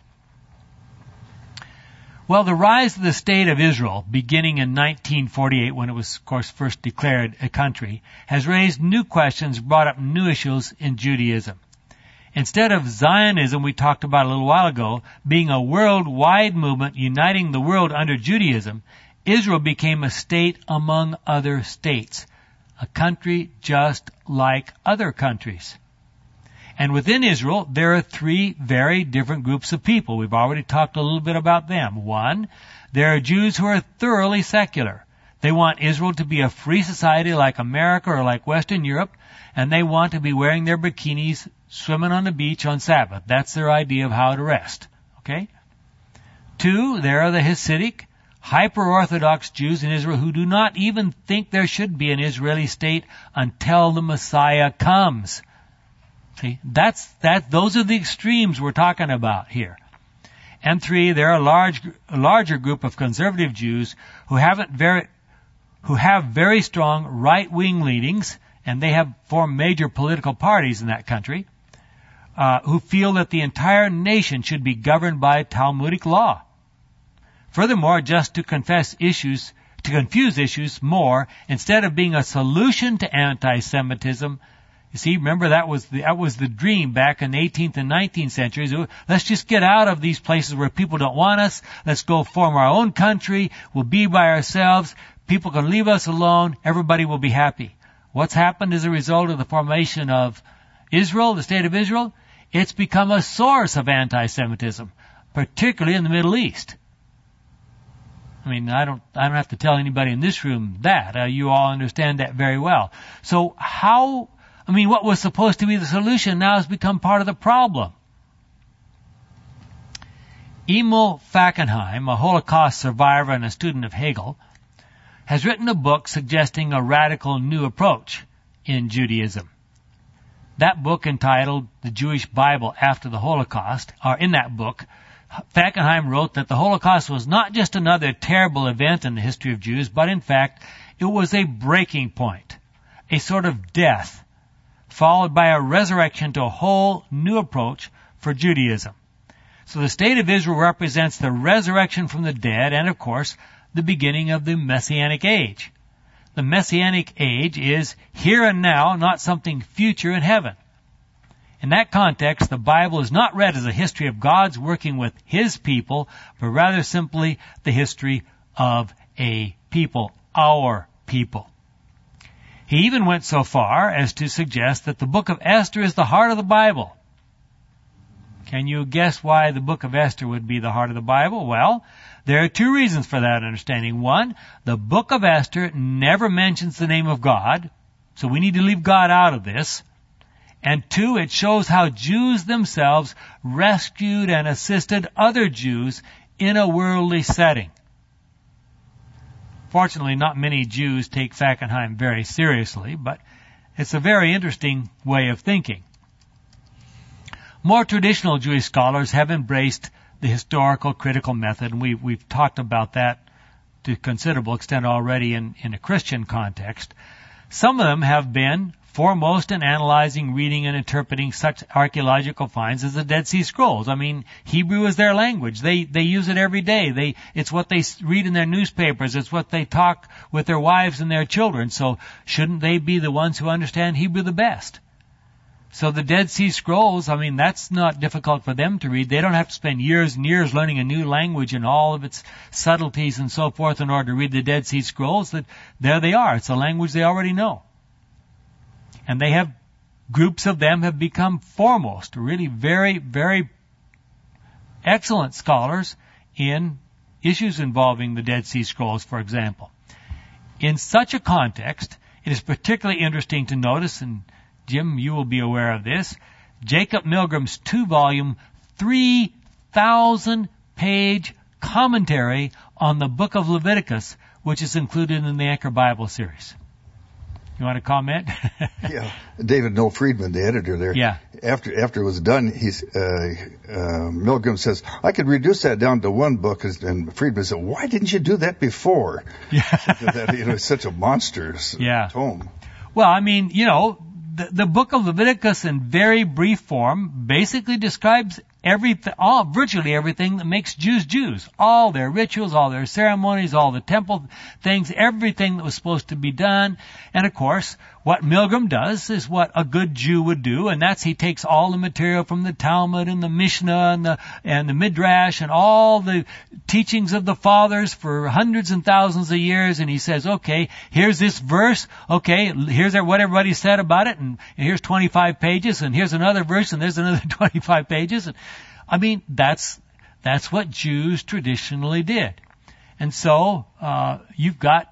Well, the rise of the State of Israel, beginning in 1948, when it was, of course, first declared a country, has raised new questions, brought up new issues in Judaism. Instead of Zionism, we talked about a little while ago, being a worldwide movement uniting the world under Judaism, Israel became a state among other states, a country just like other countries. And within Israel, there are three very different groups of people. We've already talked a little bit about them. One, there are Jews who are thoroughly secular. They want Israel to be a free society like America or like Western Europe, and they want to be wearing their bikinis, swimming on the beach on Sabbath. That's their idea of how to rest. Okay? Two, there are the Hasidic, hyper-Orthodox Jews in Israel who do not even think there should be an Israeli state until the Messiah comes. See, those are the extremes we're talking about here. And three, there are a larger group of conservative Jews who have very strong right-wing leanings, and they have formed major political parties in that country, who feel that the entire nation should be governed by Talmudic law. Furthermore, just to confuse issues more, instead of being a solution to anti-Semitism, you see, remember that was the dream back in the 18th and 19th centuries. Let's just get out of these places where people don't want us. Let's go form our own country. We'll be by ourselves. People can leave us alone. Everybody will be happy. What's happened as a result of the formation of Israel, the State of Israel? It's become a source of anti-Semitism, particularly in the Middle East. I mean, I don't have to tell anybody in this room that. You all understand that very well. So what was supposed to be the solution now has become part of the problem. Emil Fackenheim, a Holocaust survivor and a student of Hegel, has written a book suggesting a radical new approach in Judaism. That book, entitled The Jewish Bible After the Holocaust, in that book, Fackenheim wrote that the Holocaust was not just another terrible event in the history of Jews, but in fact, it was a breaking point, a sort of death, followed by a resurrection to a whole new approach for Judaism. So the State of Israel represents the resurrection from the dead and, of course, the beginning of the Messianic age. The Messianic age is here and now, not something future in heaven. In that context, the Bible is not read as a history of God's working with His people, but rather simply the history of a people, our people. He even went so far as to suggest that the book of Esther is the heart of the Bible. Can you guess why the book of Esther would be the heart of the Bible? Well, there are two reasons for that understanding. One, the book of Esther never mentions the name of God, so we need to leave God out of this. And two, it shows how Jews themselves rescued and assisted other Jews in a worldly setting. Fortunately, not many Jews take Fackenheim very seriously, but it's a very interesting way of thinking. More traditional Jewish scholars have embraced the historical critical method, and we've talked about that to a considerable extent already in a Christian context. Some of them have been foremost in analyzing, reading, and interpreting such archaeological finds as the Dead Sea Scrolls. I mean, Hebrew is their language. They use it every day. It's what they read in their newspapers. It's what they talk with their wives and their children. So shouldn't they be the ones who understand Hebrew the best? So the Dead Sea Scrolls, I mean, that's not difficult for them to read. They don't have to spend years and years learning a new language and all of its subtleties and so forth in order to read the Dead Sea Scrolls. There they are. It's a language they already know. And they have, groups of them have become foremost, really very, very excellent scholars in issues involving the Dead Sea Scrolls, for example. In such a context, it is particularly interesting to notice, and Jim, you will be aware of this, Jacob Milgram's 2-volume, 3,000-page commentary on the book of Leviticus, which is included in the Anchor Bible series. You want to comment? Yeah, David Noel Friedman, the editor there. Yeah. After it was done, Milgram says, I could reduce that down to one book, and Friedman said, why didn't you do that before? Yeah. It's such a monstrous tome. Well, I mean, the book of Leviticus in very brief form basically describes virtually everything that makes Jews Jews. All their rituals, all their ceremonies, all the temple things, everything that was supposed to be done. And of course, what Milgram does is what a good Jew would do, and that's he takes all the material from the Talmud and the Mishnah and the Midrash and all the teachings of the fathers for hundreds and thousands of years, and he says, okay, here's this verse, okay, here's what everybody said about it, and here's 25 pages, and here's another verse, and there's another 25 pages. And, I mean, that's what Jews traditionally did. And so, you've got,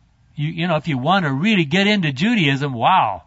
if you want to really get into Judaism, wow.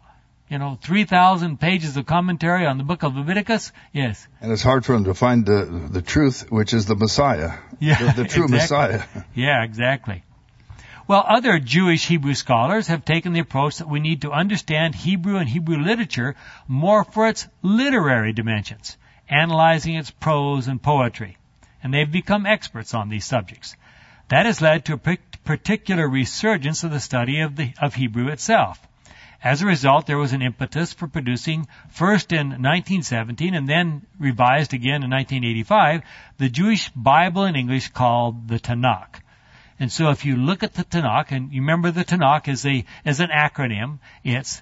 3,000 pages of commentary on the book of Leviticus, yes. And it's hard for them to find the truth, which is the Messiah. Yeah, the true exactly. Messiah. Yeah, exactly. Well, other Jewish Hebrew scholars have taken the approach that we need to understand Hebrew and Hebrew literature more for its literary dimensions, analyzing its prose and poetry. And they've become experts on these subjects. That has led to a particular resurgence of the study of Hebrew itself. As a result, there was an impetus for producing, first in 1917 and then revised again in 1985, the Jewish Bible in English called the Tanakh. And so if you look at the Tanakh, and you remember the Tanakh is an acronym, it's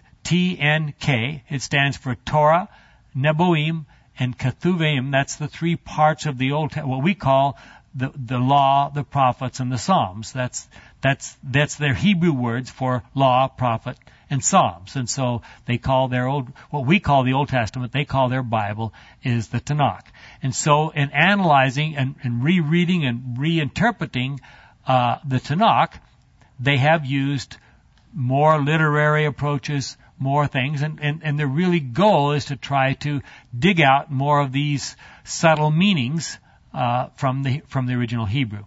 TNK. It stands for Torah, Nebuim, and Ketuvim. That's the three parts of the what we call the law, the prophets, and the Psalms. That's their Hebrew words for law, prophet, and Psalms. And so they call what we call the Old Testament, they call their Bible is the Tanakh. And so in analyzing and rereading and reinterpreting the Tanakh, they have used more literary approaches, more things, and their really goal is to try to dig out more of these subtle meanings from the original Hebrew.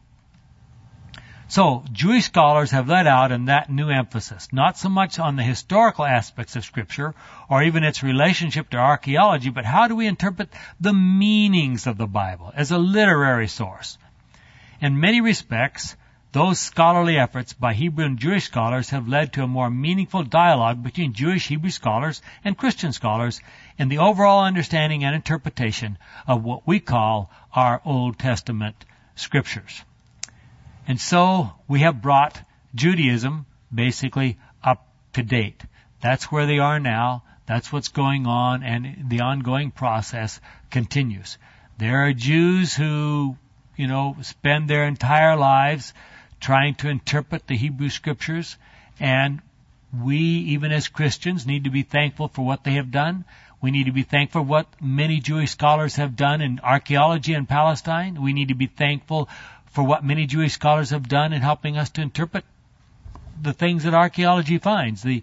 So Jewish scholars have let out in that new emphasis, not so much on the historical aspects of Scripture or even its relationship to archaeology, but how do we interpret the meanings of the Bible as a literary source. In many respects, those scholarly efforts by Hebrew and Jewish scholars have led to a more meaningful dialogue between Jewish Hebrew scholars and Christian scholars in the overall understanding and interpretation of what we call our Old Testament scriptures. And so we have brought Judaism basically up to date. That's where they are now. That's what's going on, and the ongoing process continues. There are Jews who, spend their entire lives trying to interpret the Hebrew scriptures, and we, even as Christians, need to be thankful for what they have done. We need to be thankful for what many Jewish scholars have done in archaeology in Palestine. We need to be thankful for what many Jewish scholars have done in helping us to interpret the things that archaeology finds. The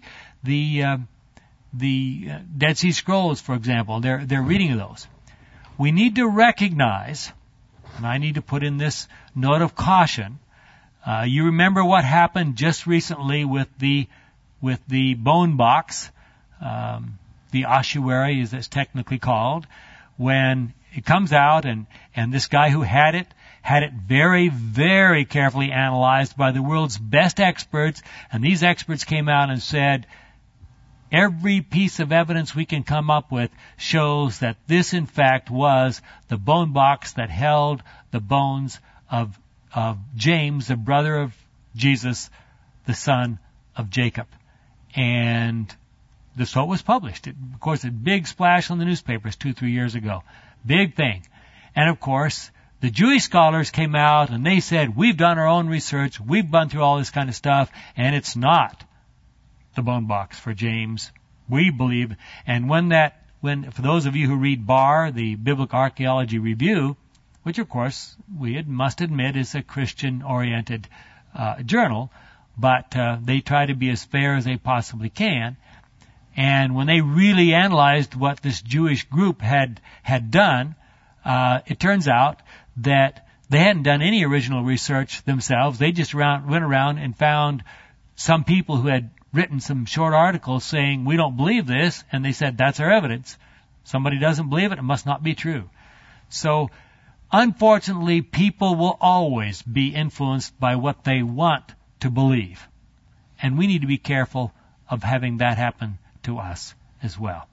Dead Sea Scrolls, for example, their reading of those. We need to recognize, and I need to put in this note of caution, You remember what happened just recently with the bone box, the ossuary as it's technically called, when it comes out and this guy who had it very, very carefully analyzed by the world's best experts, and these experts came out and said, every piece of evidence we can come up with shows that this, in fact, was the bone box that held the bones of James, the brother of Jesus, the son of Jacob. And so it was published. Of course, a big splash on the newspapers 2-3 years ago. Big thing. And, of course, the Jewish scholars came out and they said, we've done our own research, we've gone through all this kind of stuff, and it's not the bone box for James, we believe. And for those of you who read BAR, the Biblical Archaeology Review, which of course we must admit is a Christian-oriented journal, but they try to be as fair as they possibly can. And when they really analyzed what this Jewish group had done, it turns out that they hadn't done any original research themselves. They just went around and found some people who had written some short articles saying, we don't believe this, and they said, that's our evidence. Somebody doesn't believe it, it must not be true. So, unfortunately, people will always be influenced by what they want to believe. And we need to be careful of having that happen to us as well.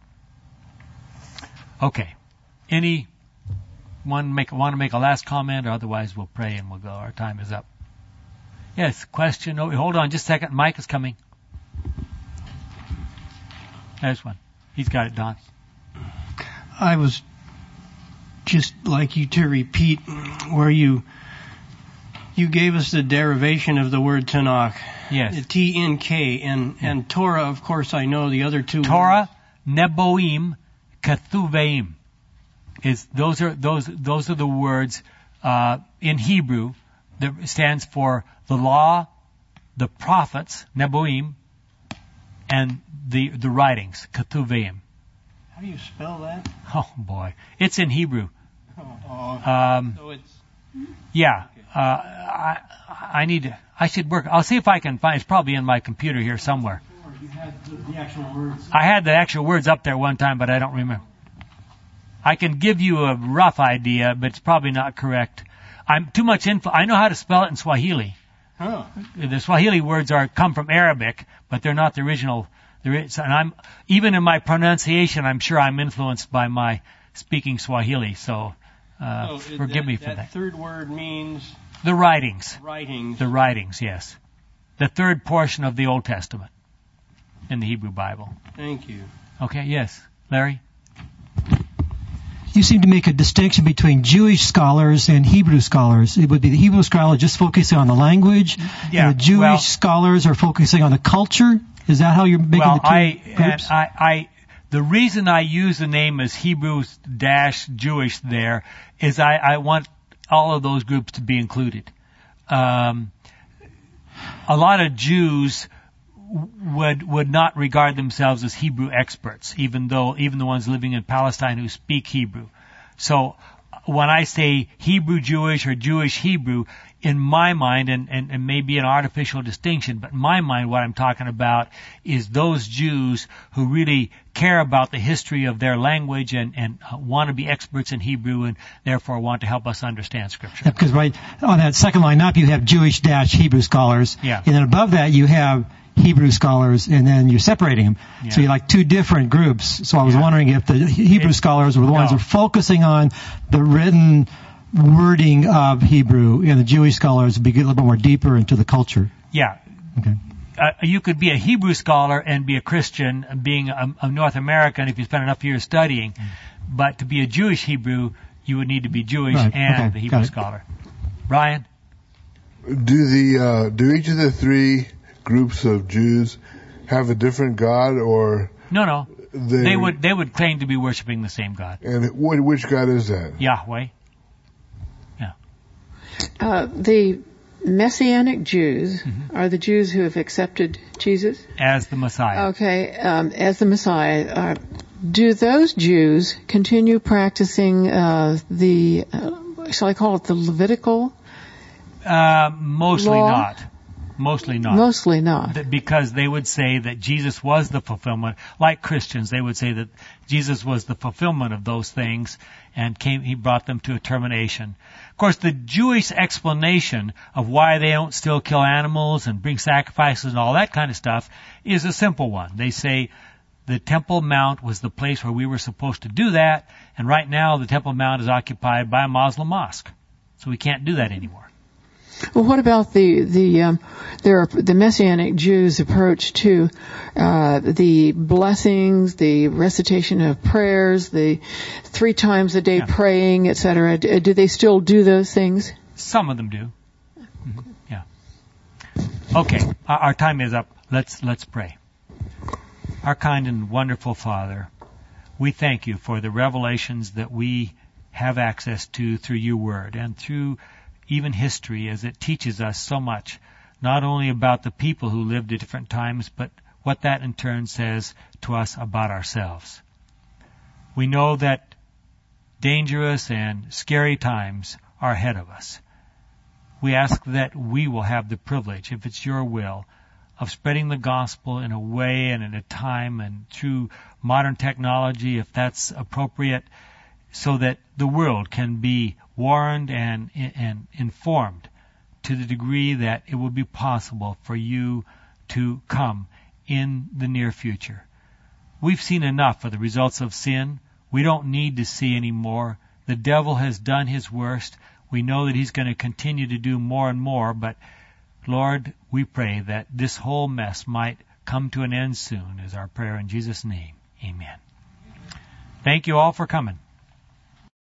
Okay. Anyone want to make a last comment, or otherwise we'll pray and we'll go. Our time is up. Yes, question. Oh, hold on just a second. Mike is coming. There's one. He's got it, Don. I was just like you to repeat where you gave us the derivation of the word Tanakh. Yes. T-N-K, and Torah, of course, I know the other two. Torah, Neboim, Kethuveim. Those are the words in Hebrew that stands for the law, the prophets, Neboim, and the writings, Kethuveim. How do you spell that? Oh boy, it's in Hebrew. So it's yeah. Okay. I should work. I'll see if I can find. It's probably in my computer here somewhere. You had the actual words. I had the actual words up there one time, but I don't remember. I can give you a rough idea, but it's probably not correct. I'm too much info. I know how to spell it in Swahili. Oh. The Swahili words come from Arabic, but they're not the original. And even in my pronunciation, I'm sure I'm influenced by my speaking Swahili. So forgive me for that. That third word means the writings. Writings. The writings, yes. The third portion of the Old Testament in the Hebrew Bible. Thank you. Okay. Yes, Larry. You seem to make a distinction between Jewish scholars and Hebrew scholars. It would be the Hebrew scholar just focusing on the language, and the Jewish scholars are focusing on the culture. Is that how you're making the two groups? The reason I use the name as Hebrew-Jewish there is I want all of those groups to be included. A lot of Jews would not regard themselves as Hebrew experts, even the ones living in Palestine who speak Hebrew. So when I say Hebrew Jewish or Jewish Hebrew, in my mind, and maybe an artificial distinction, but in my mind what I'm talking about is those Jews who really care about the history of their language and want to be experts in Hebrew and therefore want to help us understand Scripture. Yeah, because right on that second line up you have Jewish-Hebrew scholars. Yeah. And then above that you have Hebrew scholars, and then you're separating them. Yeah. So you're like two different groups. So I was wondering if the Hebrew scholars were the ones who are focusing on the written wording of Hebrew, and the Jewish scholars would be a little bit more deeper into the culture. Yeah. Okay. You could be a Hebrew scholar and be a Christian, being a North American if you spend enough years studying. But to be a Jewish Hebrew, you would need to be Jewish and the Hebrew scholar. Brian? Do each of the three groups of Jews have a different God, or no? They would claim to be worshiping the same God. And which God is that? Yahweh. Yeah. The Messianic Jews are the Jews who have accepted Jesus as the Messiah. Okay, as the Messiah. Do those Jews continue practicing shall I call it the Levitical Mostly law? not. Mostly not. Mostly not. Because they would say that Jesus was the fulfillment. Like Christians, they would say that Jesus was the fulfillment of those things and he brought them to a termination. Of course, the Jewish explanation of why they don't still kill animals and bring sacrifices and all that kind of stuff is a simple one. They say the Temple Mount was the place where we were supposed to do that, and right now the Temple Mount is occupied by a Muslim mosque. So we can't do that anymore. Well, what about the Messianic Jews' approach to the blessings, the recitation of prayers, the 3 times a day praying, etc.? Do they still do those things? Some of them do. Yeah. Okay, our time is up. Let's pray. Our kind and wonderful Father, we thank you for the revelations that we have access to through your word and through even history, as it teaches us so much, not only about the people who lived at different times, but what that in turn says to us about ourselves. We know that dangerous and scary times are ahead of us. We ask that we will have the privilege, if it's your will, of spreading the gospel in a way and in a time and through modern technology, if that's appropriate, so that the world can be warned and informed to the degree that it will be possible for you to come in the near future. We've seen enough of the results of sin. We don't need to see any more. The devil has done his worst. We know that he's going to continue to do more and more, but Lord, we pray that this whole mess might come to an end soon, is our prayer in Jesus' name. Amen. Thank you all for coming.